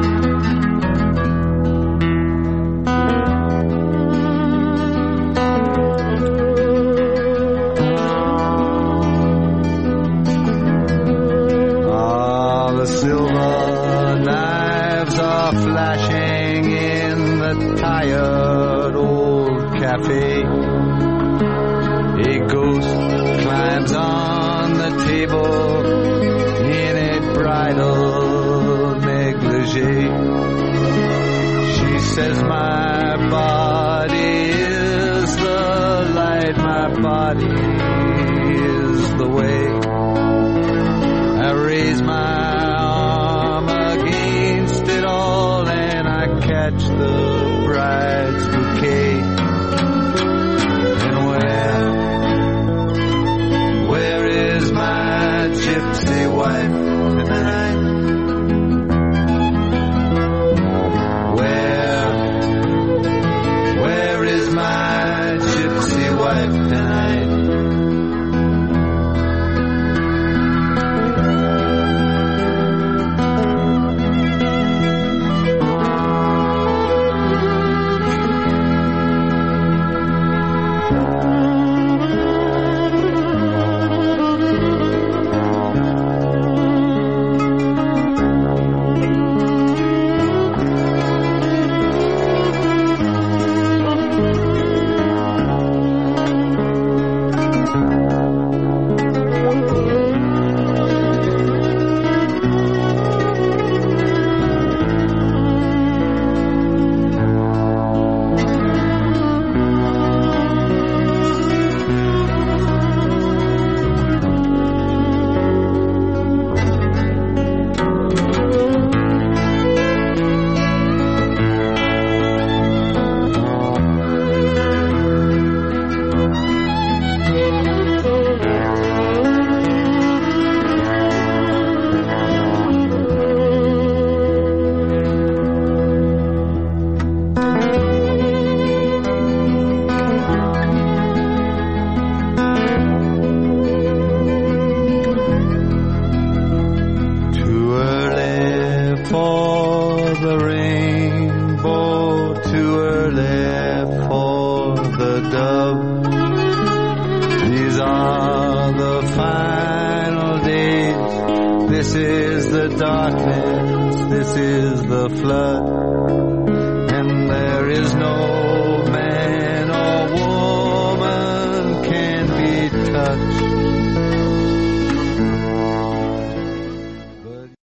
Silver knives are flashing in the tired old cafe. A ghost climbs on the table in a bridal negligee. She says my body is the light, my body is the way. I raise my catch the bride's bouquet. And where, where is my gypsy wife tonight? Where, where is my gypsy wife tonight? the rainbow too early for the dove. These are the final days. This is the darkness, this is the flood. And there is no man or woman can be touched